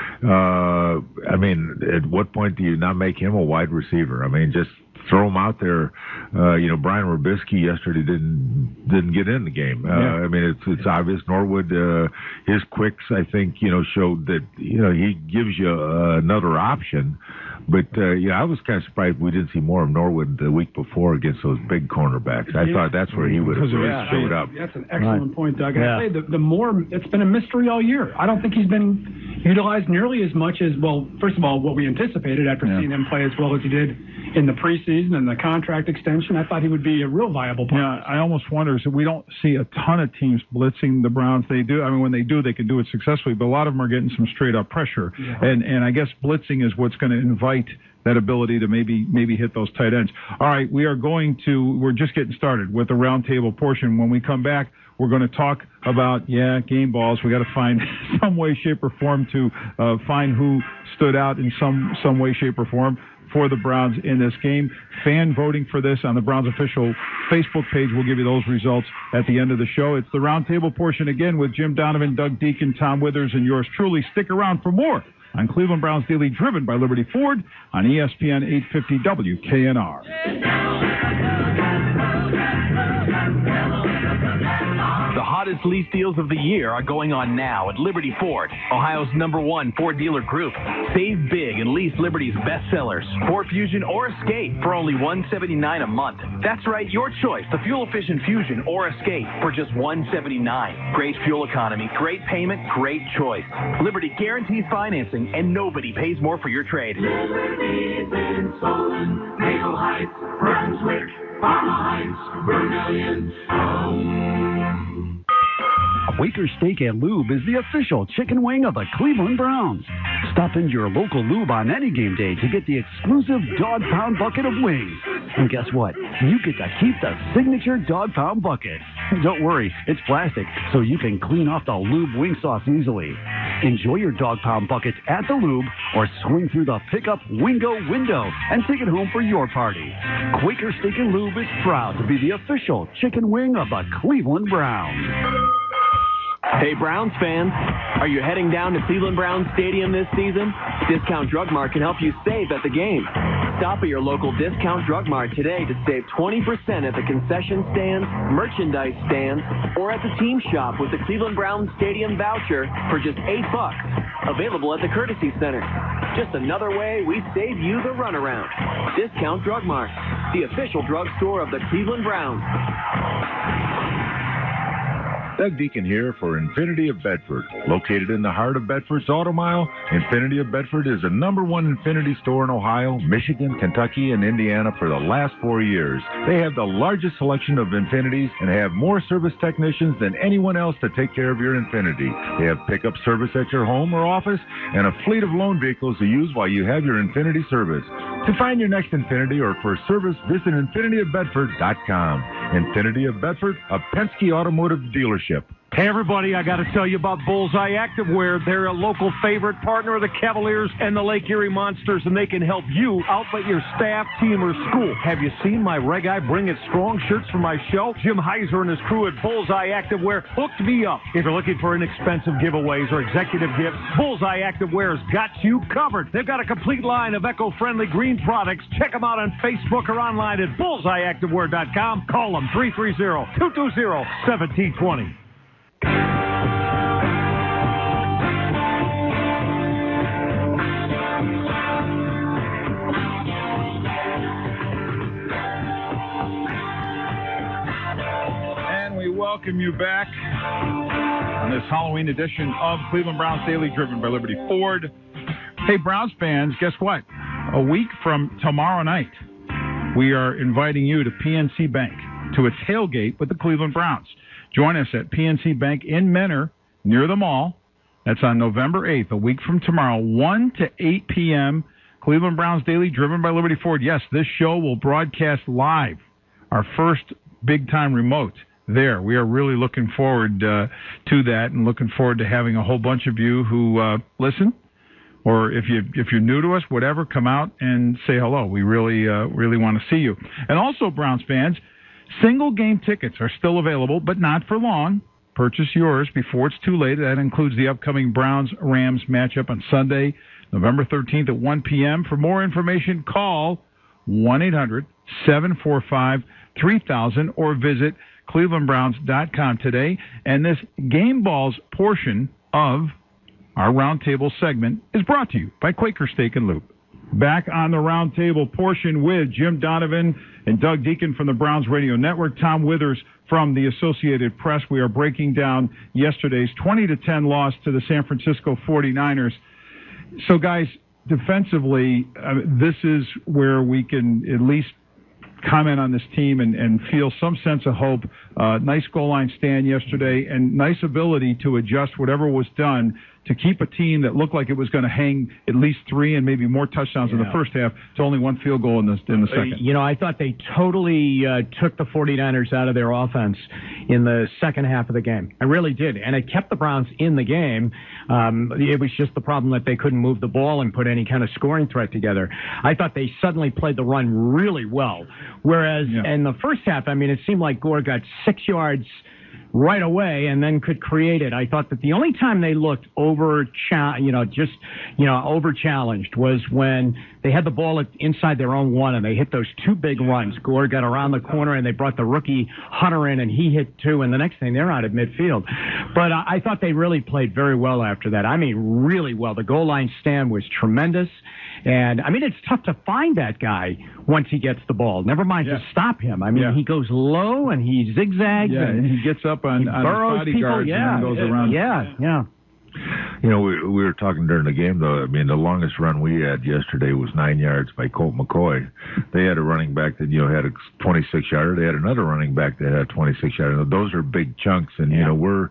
Uh, I mean, at what point do you not make him a wide receiver? I mean, just throw him out there. Uh, you know, Brian Robisky yesterday didn't didn't get in the game. Uh, Yeah. I mean, it's it's obvious. Norwood, uh, his quicks, I think, you know, showed that, you know, he gives you uh, another option. But, uh, yeah, I was kind of surprised we didn't see more of Norwood the week before against those big cornerbacks. I Yeah. thought that's where he would have really Yeah, showed up. That's an excellent Right. point, Doug. Yeah. I say the, the more it's been a mystery all year. I don't think he's been utilized nearly as much as, well, first of all, what we anticipated after Yeah. seeing him play as well as he did in the preseason and the contract extension. I thought he would be a real viable player. Yeah, I almost wonder is that we don't see a ton of teams blitzing the Browns. They do. I mean, when they do, they can do it successfully, but a lot of them are getting some straight up pressure. Yeah. And and I guess blitzing is what's going to invite that ability to maybe maybe hit those tight ends. All right, we are going to, we're just getting started with the roundtable portion. When we come back, we're going to talk about, yeah, game balls. We got to find some way, shape, or form to uh, find who stood out in some, some way, shape, or form for the Browns in this game. Fan voting for this on the Browns official Facebook page. We'll give you those results at the end of the show. It's the roundtable portion again with Jim Donovan, Doug Deacon, Tom Withers, and yours truly. Stick around for more on Cleveland Browns Daily, driven by Liberty Ford on E S P N eight fifty W K N R. The hottest lease deals of the year are going on now at Liberty Ford, Ohio's number one Ford dealer group. Save big and lease Liberty's best sellers, Ford Fusion or Escape, for only one hundred seventy-nine dollars a month. That's right, your choice, the fuel-efficient Fusion or Escape for just one hundred seventy-nine dollars. Great fuel economy, great payment, great choice. Liberty guarantees financing, and nobody pays more for your trade. Liberty's in Solon, Maple Heights, Brunswick, Parma Heights, Vermillion, home. Quaker Steak and Lube is the official chicken wing of the Cleveland Browns. Stop into your local lube on any game day to get the exclusive dog pound bucket of wings. And guess what? You get to keep the signature dog pound bucket. Don't worry, it's plastic, so you can clean off the lube wing sauce easily. Enjoy your dog pound buckets at the lube or swing through the pickup Wingo window and take it home for your party. Quaker Steak and Lube is proud to be the official chicken wing of the Cleveland Browns. Hey, Browns fans, are you heading down to Cleveland Browns Stadium this season? Discount Drug Mart can help you save at the game. Stop at your local Discount Drug Mart today to save twenty percent at the concession stands, merchandise stands, or at the team shop with the Cleveland Browns Stadium voucher for just eight bucks. Available at the Courtesy Center. Just another way we save you the runaround. Discount Drug Mart, the official drugstore of the Cleveland Browns. Doug Deacon here for Infinity of Bedford. Located in the heart of Bedford's Auto Mile, Infinity of Bedford is the number one Infinity store in Ohio, Michigan, Kentucky, and Indiana for the last four years. They have the largest selection of Infinities and have more service technicians than anyone else to take care of your Infinity. They have pickup service at your home or office and a fleet of loan vehicles to use while you have your Infinity service. To find your next Infinity or for service, visit infinity of bedford dot com. Infinity of Bedford, a Penske Automotive dealership. Hey, everybody, I got to tell you about Bullseye Activewear. They're a local favorite partner of the Cavaliers and the Lake Erie Monsters, and they can help you outfit your staff, team, or school. Have you seen my Reg I Bring It Strong shirts from my shelf? Jim Heiser and his crew at Bullseye Activewear hooked me up. If you're looking for inexpensive giveaways or executive gifts, Bullseye Activewear has got you covered. They've got a complete line of eco-friendly green products. Check them out on Facebook or online at bullseye activewear dot com. Call them three three zero, two two zero, one seven two zero. Welcome you back on this Halloween edition of Cleveland Browns Daily, driven by Liberty Ford. Hey, Browns fans, guess what? A week from tomorrow night, we are inviting you to P N C Bank to a tailgate with the Cleveland Browns. Join us at P N C Bank in Menor, near the mall. That's on November eighth, a week from tomorrow, one to eight p.m. Cleveland Browns Daily, driven by Liberty Ford. Yes, this show will broadcast live, our first big-time remote. There, we are really looking forward uh, to that, and looking forward to having a whole bunch of you who uh, listen, or if you if you're new to us, whatever, come out and say hello. We really uh, really want to see you. And also, Browns fans, single game tickets are still available, but not for long. Purchase yours before it's too late. That includes the upcoming Browns-Rams matchup on Sunday, November thirteenth at one p.m. For more information, call one eight hundred, seven four five, three thousand or visit cleveland browns dot com today. And this Game Balls portion of our Roundtable segment is brought to you by Quaker Steak and Lube. Back on the Roundtable portion with Jim Donovan and Doug Deacon from the Browns Radio Network, Tom Withers from the Associated Press. We are breaking down yesterday's twenty to ten loss to the San Francisco forty-niners. So, guys, defensively, uh, this is where we can at least comment on this team and, and feel some sense of hope. Uh, nice goal line stand yesterday, and nice ability to adjust whatever was done to keep a team that looked like it was going to hang at least three and maybe more touchdowns yeah. in the first half to only one field goal in the, in the second. You know, I thought they totally uh, took the forty-niners out of their offense in the second half of the game. I really did. And it kept the Browns in the game. Um, it was just the problem that they couldn't move the ball and put any kind of scoring threat together. I thought they suddenly played the run really well. Whereas yeah. in the first half, I mean, it seemed like Gore got six yards right away and then could create it. I thought that the only time they looked over, you know, just, you know, over challenged was when they had the ball at, inside their own one and they hit those two big runs. Gore got around the corner and they brought the rookie Hunter in and he hit two, and the next thing they're out at midfield. But I, I thought they really played very well after that. I mean, really well. The goal line stand was tremendous. And, I mean, it's tough to find that guy once he gets the ball. Never mind yeah. to stop him. I mean, yeah. he goes low and he zigzags. Yeah, and, and he gets up on, on his bodyguards yeah. and then goes around. Yeah, yeah. You know, we, we were talking during the game, though. I mean, the longest run we had yesterday was nine yards by Colt McCoy. They had a running back that, you know, had a twenty-six yarder. They had another running back that had a twenty-six yarder. Those are big chunks, and, yeah. you know, we're,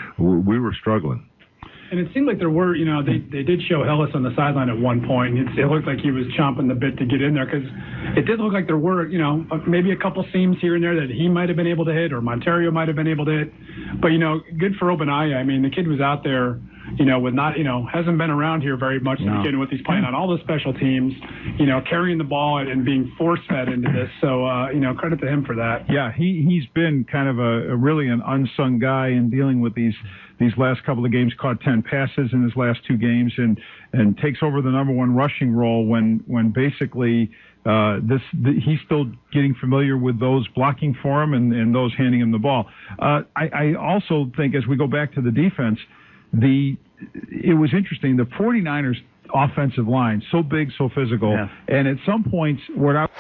we were struggling. And it seemed like there were, you know, they, they did show Hillis on the sideline at one point, and it, it looked like he was chomping the bit to get in there, because it did look like there were, you know, maybe a couple seams here and there that he might have been able to hit, or Monterio might have been able to hit. But, you know, good for Obanaya. I mean, the kid was out there, you know, with not, you know, hasn't been around here very much to No. begin with. He's playing on all the special teams, you know, carrying the ball and, and being force-fed into this. So, uh, you know, credit to him for that. Yeah, he, he's been kind of a, a really an unsung guy in dealing with these these last couple of games. Caught ten passes in his last two games and, and takes over the number one rushing role when, when basically uh, this the, he's still getting familiar with those blocking for him and, and those handing him the ball. Uh, I, I also think as we go back to the defense, the it was interesting. The 49ers offensive line, so big, so physical, Yeah. and at some points where I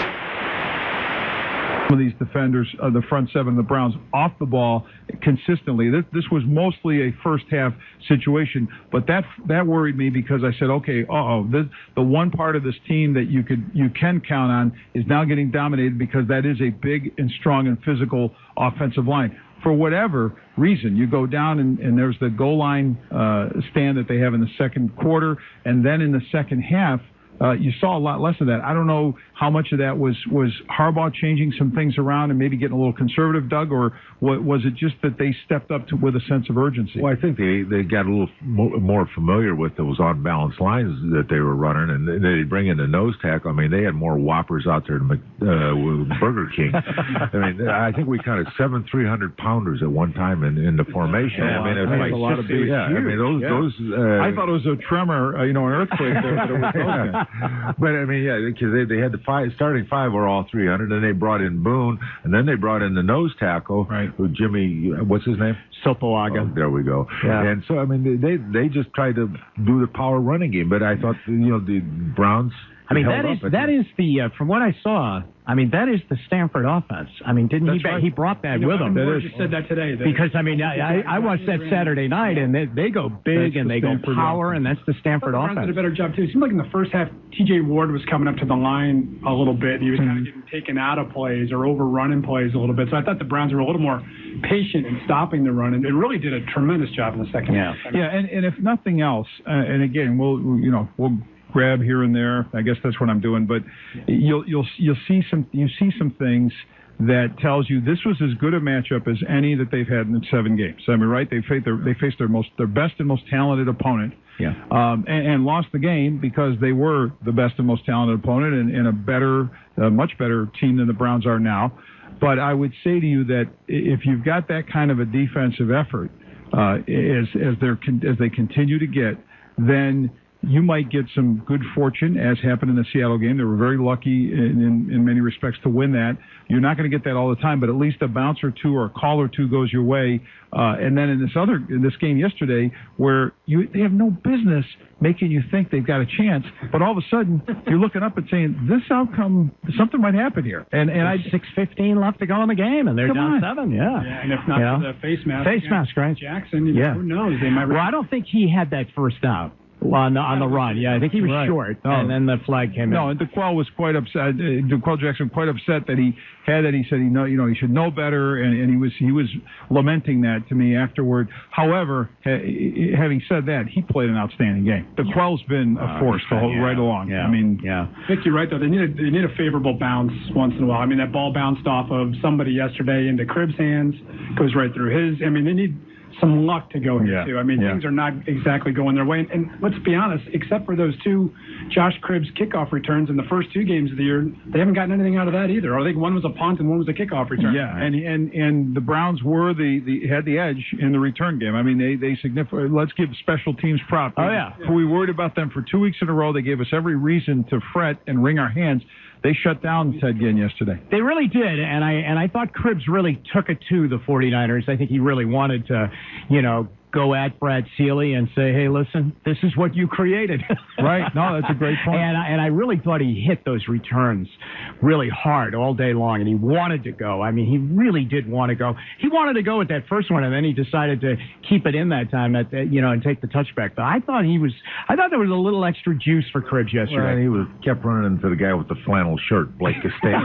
some of these defenders, uh, the front seven of the Browns, off the ball consistently. This, this was mostly a first half situation, but that that worried me because I said, okay, uh-oh, this, the one part of this team that you could you can count on is now getting dominated because that is a big and strong and physical offensive line. For whatever reason, you go down and, and there's the goal line uh, stand that they have in the second quarter, and then in the second half, uh, you saw a lot less of that. I don't know how much of that was, was Harbaugh changing some things around and maybe getting a little conservative, Doug, or what, was it just that they stepped up to, with a sense of urgency? Well, I think they, they got a little mo- more familiar with those on-balance lines that they were running, and they bring in the nose tackle. I mean, they had more whoppers out there than uh, with Burger King. I mean, I think we counted seven three hundred pounders at one time in, in the formation. Yeah, I mean, it's that's like a lot of big, yeah. I mean, those yeah. those. Uh, I thought it was a tremor, uh, you know, an earthquake there. But, it was yeah. But I mean, yeah, because they, they had the five starting five were all three hundred, and they brought in Boone, and then they brought in the nose tackle, right? Who Jimmy, what's his name? Sopoaga. Oh, there we go. Yeah. And so I mean, they they just tried to do the power running game, but I thought you know the Browns. I mean, held that is up at that the- is the uh, from what I saw. I mean, that is the Stanford offense. I mean, didn't That's he? right. He brought that You know, with him. Adam Moore just said that today. that- Because I mean, I, I, I watched that Saturday night, and they, they go big That's and the they go Stanford power, offense. and that's the Stanford the Browns offense. did a better job too. It seemed like in the first half, T J Ward was coming up to the line a little bit. And he was kind of getting taken out of plays or overrunning plays a little bit. So I thought the Browns were a little more patient in stopping the run, and they really did a tremendous job in the second half. Yeah, and, and if nothing else, uh, and again, we'll you know we'll grab here and there. I guess that's what I'm doing. But you'll you'll you'll see some you see some things that tells you this was as good a matchup as any that they've had in the seven games. I mean, right? They faced their they faced their most their best and most talented opponent. Yeah. Um, and, and lost the game because they were the best and most talented opponent and, and a better, a much better team than the Browns are now. But I would say to you that if you've got that kind of a defensive effort, uh, as as they as they continue to get, then you might get some good fortune, as happened in the Seattle game. They were very lucky in, in, in many respects to win that. You're not going to get that all the time, but at least a bounce or two or a call or two goes your way. Uh, and then in this other in this game yesterday, where you they have no business making you think they've got a chance, but all of a sudden you're looking up and saying this outcome, something might happen here. And and I six fifteen left to go in the game, and they're Come down on. seven. Yeah. Yeah, and if not You for know? the face mask, Face against mask, right? Jackson, you know, Yeah. who knows? They might. Well, I don't think he had that first out on the, on the run. Yeah, I think he was Right. short, No. and then the flag came No, in. and DeQuell was quite upset. Uh, DeQuell Jackson quite upset that he had it. He said he know you know he should know better, and, and he was he was lamenting that to me afterward. However, ha- having said that, he played an outstanding game. DeQuell's been a Uh, force the whole, yeah. right along. Yeah. I mean, yeah. Vic, you're right though. They need a, they need a favorable bounce once in a while. I mean, that ball bounced off of somebody yesterday into Cribbs' hands, goes right through his. I mean, they need some luck to go here Yeah. too. I mean, Yeah. things are not exactly going their way. And, and let's be honest, except for those two Josh Cribbs kickoff returns in the first two games of the year, they haven't gotten anything out of that either. I think one was a punt and one was a kickoff return. Yeah, and and and the Browns were the, the had the edge in the return game. I mean, they they significantly. Let's give special teams props. Oh, yeah. we worried about them for two weeks in a row. They gave us every reason to fret and wring our hands. They shut down Ted Ginn yesterday. They really did, and I and I thought Cribbs really took it to the 49ers. I think he really wanted to, you know, go at Brad Seeley and say, hey, listen, this is what you created. Right. No, that's a great point. And, I- and I really thought he hit those returns really hard all day long, and he wanted to go. I mean, he really did want to go. He wanted to go with that first one, and then he decided to keep it in that time, at the, you know, and take the touchback. But I thought he was, I thought there was a little extra juice for Cribbs Well, yesterday. he was kept running into the guy with the flannel shirt, Blake Costello.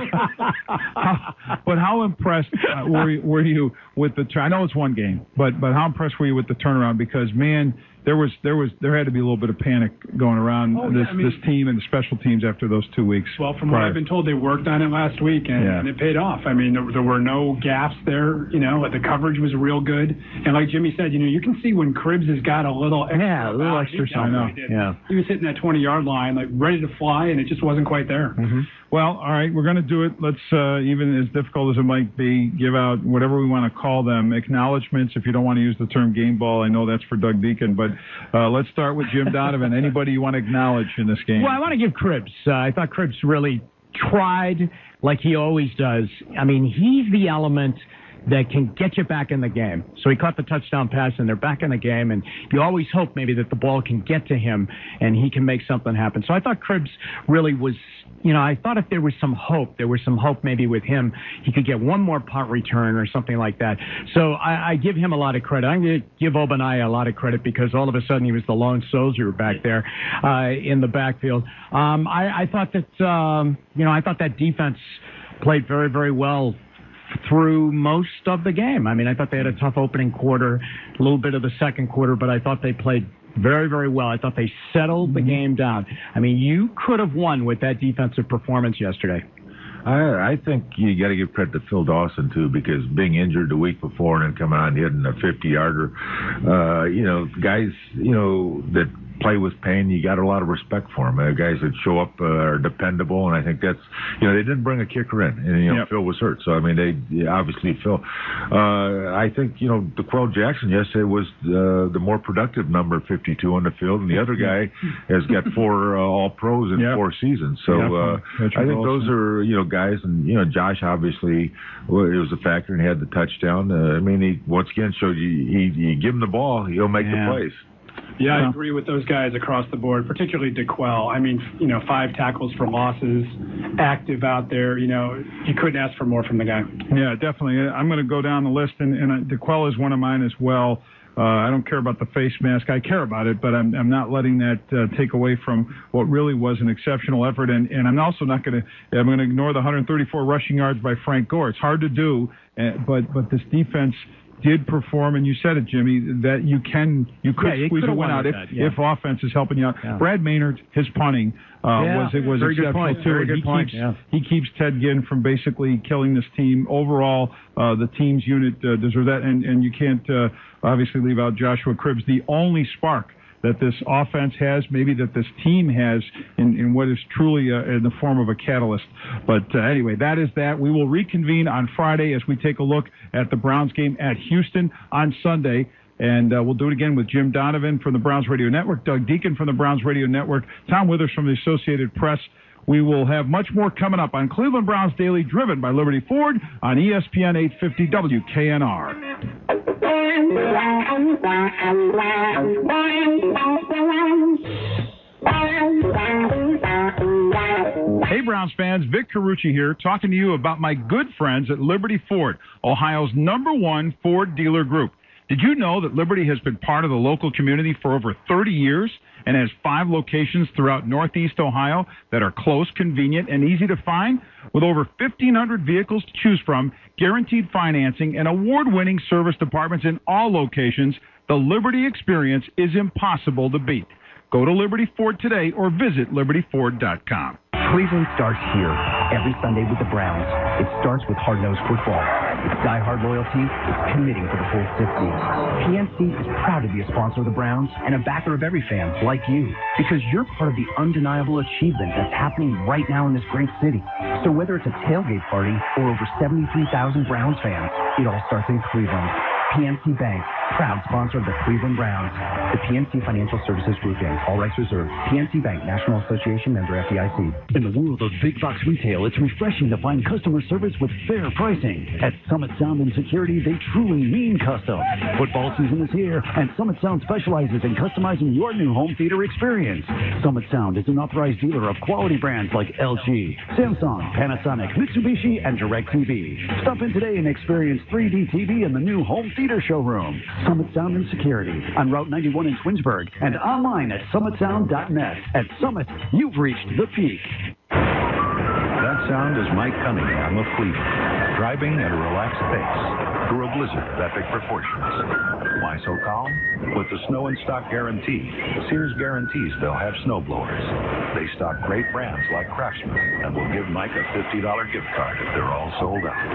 But how impressed uh, were, you, were you with the? I know it's one game, but but how impressed were you with the turnaround? Because man, there was there was there had to be a little bit of panic going around Oh, this yeah, I mean- this team and the special teams after those two weeks. Well, from what prior. I've been told, they worked on it last week, and, Yeah. and it paid off. I mean, there, there were no gaps there. You know, the coverage was real good. And like Jimmy said, you know, you can see when Cribbs has got a little extra. Yeah, a little about, extra he something. definitely did. Yeah. He was hitting that twenty-yard line, like ready to fly, and it just wasn't quite there. Mm-hmm. Well, all right, we're going to do it. Let's, uh, even as difficult as it might be, give out whatever we want to call them, acknowledgments. If you don't want to use the term game ball, I know that's for Doug Deacon, but uh, let's start with Jim Donovan. Anybody you want to acknowledge in this game? Well, I want to give Cribbs. Uh, I thought Cribbs really tried like he always does. I mean, he's the element that can get you back in the game. So he caught the touchdown pass, and they're back in the game, and you always hope maybe that the ball can get to him, and he can make something happen. So I thought Cribbs really was, you know, I thought if there was some hope, there was some hope maybe with him, he could get one more punt return or something like that. So I, I give him a lot of credit. I'm going to give Obanaya a lot of credit because all of a sudden he was the lone soldier back there uh, in the backfield. Um, I, I thought that, um, you know, I thought that defense played very, very well through most of the game. I mean, I thought they had a tough opening quarter, a little bit of the second quarter, but I thought they played very, very well. I thought they settled the game down. I mean, you could have won with that defensive performance yesterday. I, I think you got to give credit to Phil Dawson, too, because being injured the week before and then coming out and hitting a fifty-yarder, uh, you know, guys, you know, that play with pain, you got a lot of respect for them. Uh, guys that show up uh, are dependable, and I think that's, you know, they didn't bring a kicker in, and, you know, yep. Phil was hurt. So, I mean, they yeah, obviously, Phil, uh, I think, you know, DeQuell Jackson yesterday was uh, the more productive number fifty-two on the field, and the other guy has got four uh, All-Pros in yep. four seasons. So, yep. uh, I think those are, you know, guys, and, you know, Josh, obviously, well, it was a factor, and he had the touchdown. Uh, I mean, he, once again, showed you, he, you give him the ball, he'll make yeah. the plays. Yeah, I agree with those guys across the board, particularly DeQuell. I mean, you know, five tackles for losses, active out there. You know, you couldn't ask for more from the guy. Yeah, definitely. I'm going to go down the list, and, and DeQuell is one of mine as well. Uh, I don't care about the face mask. I care about it, but I'm, I'm not letting that uh, take away from what really was an exceptional effort. And, and I'm also not going to I'm going to ignore the one hundred thirty-four rushing yards by Frank Gore. It's hard to do, uh, but but this defense did perform, and you said it, Jimmy, that you can you could yeah, squeeze a win out if, yeah. if offense is helping you out. Yeah. Brad Maynard, his punting uh, yeah. was it was Very exceptional good point. too. Very good he point. keeps yeah. he keeps Ted Ginn from basically killing this team. Overall, uh, the team's unit uh, deserves that, and and you can't uh, obviously leave out Joshua Cribbs, the only spark that this offense has, maybe that this team has in, in what is truly a, in the form of a catalyst. But uh, anyway, that is that. We will reconvene on Friday as we take a look at the Browns game at Houston on Sunday. And uh, we'll do it again with Jim Donovan from the Browns Radio Network, Doug Deacon from the Browns Radio Network, Tom Withers from the Associated Press. We will have much more coming up on Cleveland Browns Daily, driven by Liberty Ford on E S P N eight fifty W K N R. Hey, Browns fans, Vic Carucci here, talking to you about my good friends at Liberty Ford, Ohio's number one Ford dealer group. Did you know that Liberty has been part of the local community for over thirty years and has five locations throughout Northeast Ohio that are close, convenient, and easy to find? With over fifteen hundred vehicles to choose from, guaranteed financing, and award-winning service departments in all locations, the Liberty experience is impossible to beat. Go to Liberty Ford today or visit liberty ford dot com. Cleveland starts here every Sunday with the Browns. It starts with hard-nosed football. It's die-hard loyalty. It's committing for the full sixty. P N C is proud to be a sponsor of the Browns and a backer of every fan like you, because you're part of the undeniable achievement that's happening right now in this great city. So whether it's a tailgate party or over seventy-three thousand Browns fans, it all starts in Cleveland. P N C Bank, proud sponsor of the Cleveland Browns. The P N C Financial Services Group, Incorporated. All rights reserved. P N C Bank, National Association, member F D I C. In the world of big box retail, it's refreshing to find customer service with fair pricing. At Summit Sound and Security, they truly mean custom. Football season is here, and Summit Sound specializes in customizing your new home theater experience. Summit Sound is an authorized dealer of quality brands like L G, Samsung, Panasonic, Mitsubishi, and DirecTV. Stop in today and experience three D T V in the new home theater showroom. Summit Sound and Security on Route ninety-one in Twinsburg and online at summit sound dot net. At Summit, you've reached the peak. That sound is Mike Cunningham of Cleveland, driving at a relaxed pace. through a blizzard of epic proportions. Why so calm? With the snow in stock guarantee, Sears guarantees they'll have snowblowers. They stock great brands like Craftsman and will give Mike a fifty dollars gift card if they're all sold out.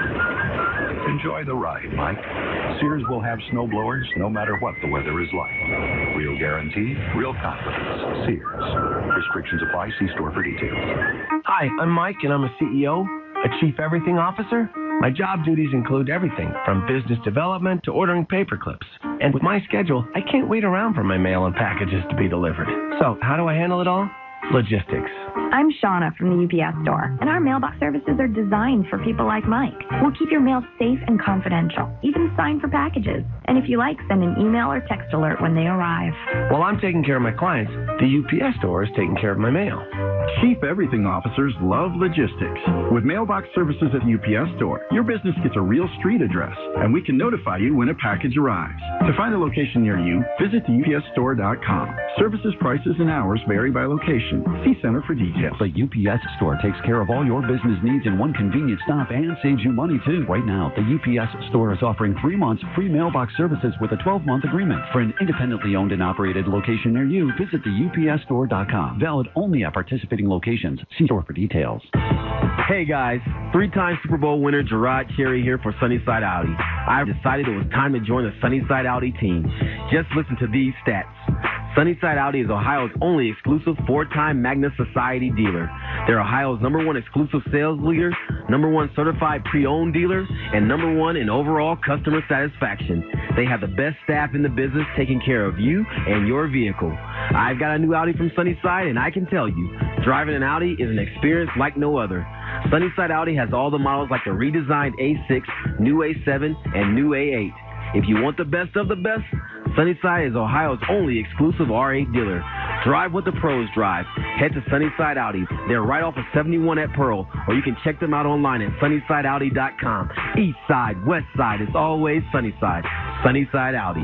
Enjoy the ride, Mike. Sears will have snowblowers no matter what the weather is like. Real guarantee, real confidence. Sears. Restrictions apply. See store for details. Hi, I'm Mike, and I'm a C E O, a Chief Everything Officer. My job duties include everything from business development to ordering paper clips. And with my schedule, I can't wait around for my mail and packages to be delivered. So, how do I handle it all? Logistics. I'm Shauna from the U P S store, and our mailbox services are designed for people like Mike. We'll keep your mail safe and confidential, even sign for packages. And if you like, send an email or text alert when they arrive. While I'm taking care of my clients, the U P S store is taking care of my mail. Chief Everything Officers love logistics. With mailbox services at the U P S store, your business gets a real street address, and we can notify you when a package arrives. To find a location near you, visit the U P S store dot com. Services, prices, and hours vary by location. See Center for details. The U P S store takes care of all your business needs in one convenient stop and saves you money, too. Right now, the U P S store is offering three months free mailbox services with a twelve-month agreement. For an independently owned and operated location near you, visit the U P S store dot com. Valid only at participating locations. See store for details. Hey guys, three-time Super Bowl winner Gerard Cherry here for Sunnyside Audi. I've decided it was time to join the Sunnyside Audi team. Just listen to these stats. Sunnyside Audi is Ohio's only exclusive four-time Magna Society dealer. They're Ohio's number one exclusive sales leader, number one certified pre-owned dealer, and number one in overall customer satisfaction. They have the best staff in the business taking care of you and your vehicle. I've got a new Audi from Sunnyside, and I can tell you, driving an Audi is an experience like no other. Sunnyside Audi has all the models like the redesigned A six, new A seven, and new A eight. If you want the best of the best, Sunnyside is Ohio's only exclusive R eight dealer. Drive what the pros drive. Head to Sunnyside Audi. They're right off of seventy-one at Pearl, or you can check them out online at sunnyside audi dot com. East side, west side, it's always Sunnyside. Sunnyside Audi.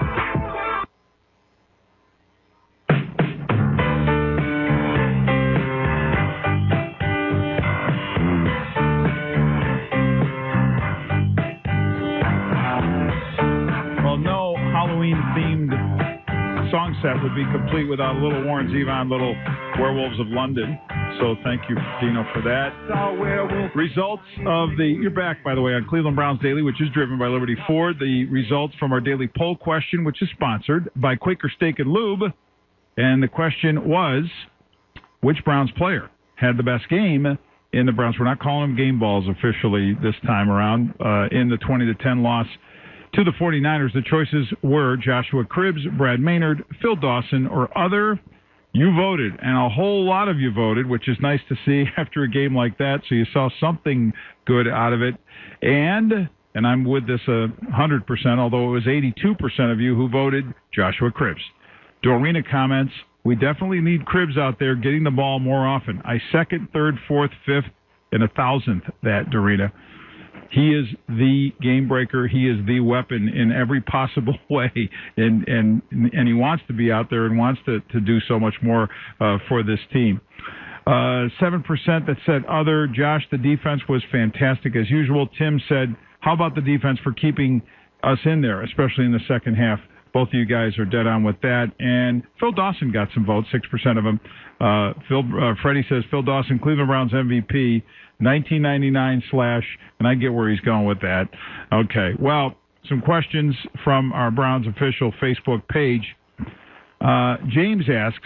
Halloween-themed song set would be complete without Little Warren Zevon, Little Werewolves of London. So thank you, Dino, for that. Results of the... You're back, by the way, on Cleveland Browns Daily, which is driven by Liberty Ford. The results from our daily poll question, which is sponsored by Quaker Steak and Lube. And the question was, which Browns player had the best game in the Browns? We're not calling them game balls officially this time around. Uh, in the twenty to ten loss to the 49ers, the choices were Joshua Cribbs, Brad Maynard, Phil Dawson, or other. You voted, and a whole lot of you voted, which is nice to see after a game like that. So you saw something good out of it. And, and I'm with this uh, one hundred percent, although it was eighty-two percent of you who voted Joshua Cribbs. Dorina comments, we definitely need Cribbs out there getting the ball more often. I second, third, fourth, fifth, and a thousandth that, Dorina. He is the game breaker. He is the weapon in every possible way, and and and he wants to be out there and wants to, to do so much more uh, for this team. Uh, seven percent that said other. Josh, the defense was fantastic as usual. Tim said, how about the defense for keeping us in there, especially in the second half? Both of you guys are dead on with that. And Phil Dawson got some votes, six percent of them. Uh, Phil, uh, Freddie says, Phil Dawson, Cleveland Browns M V P, nineteen ninety-nine slash, and I get where he's going with that. Okay, well, some questions from our Browns official Facebook page. Uh, James asks,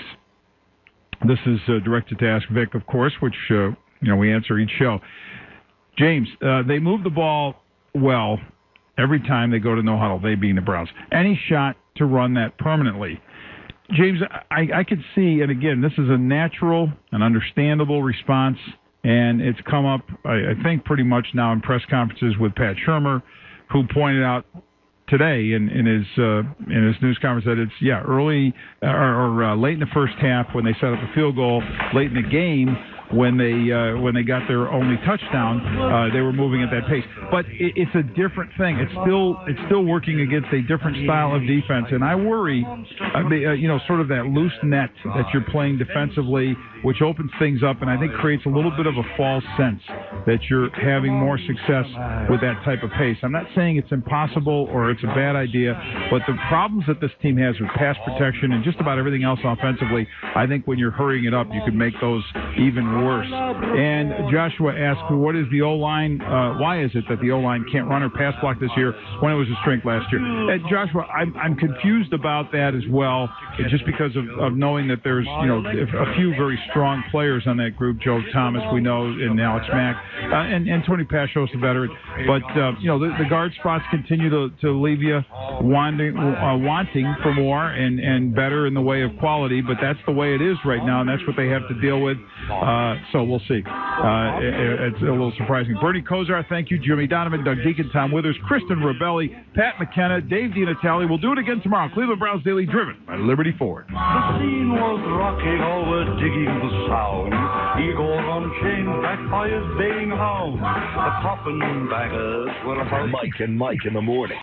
this is uh, directed to Ask Vic, of course, which uh, you know we answer each show. James, uh, they move the ball well every time they go to no huddle, they being the Browns. Any shot to run that permanently? James, I, I could see, and again, this is a natural and understandable response, and it's come up, I, I think, pretty much now in press conferences with Pat Shurmur, who pointed out today in, in his uh, in his news conference that it's, yeah, early or, or uh, late in the first half when they set up a field goal, late in the game when they uh, when they got their only touchdown, uh, they were moving at that pace. But it, it's a different thing. It's still it's still working against a different style of defense, and I worry, uh, you know, sort of that loose net that you're playing defensively, which opens things up, and I think creates a little bit of a false sense that you're having more success with that type of pace. I'm not saying it's impossible or it's a bad idea, but the problems that this team has with pass protection and just about everything else offensively, I think when you're hurrying it up, you could make those even worse. And Joshua asked, what is the O-line, uh, why is it that the O-line can't run or pass block this year when it was a strength last year? And Joshua, I'm, I'm confused about that as well, just because of, of knowing that there's, you know, a few very strong players on that group. Joe Thomas, we know, and Alex Mack, uh, and, and Tony Pashos, the veteran. But, uh, you know, the, the guard spots continue to, to leave you wanting, uh, wanting for more and, and better in the way of quality, but that's the way it is right now, and that's what they have to deal with. Uh, so we'll see. Uh, it, it's a little surprising. Bernie Kosar, thank you. Jimmy Donovan, Doug Deacon, Tom Withers, Kristen Rebelli, Pat McKenna, Dave DiNatale. We'll do it again tomorrow. Cleveland Browns Daily, driven by Liberty Ford. The scene was rocking, all were digging the sound. Igor Unchained, backed by his baying hound. The coffin baggers were about Mike and Mike in the morning.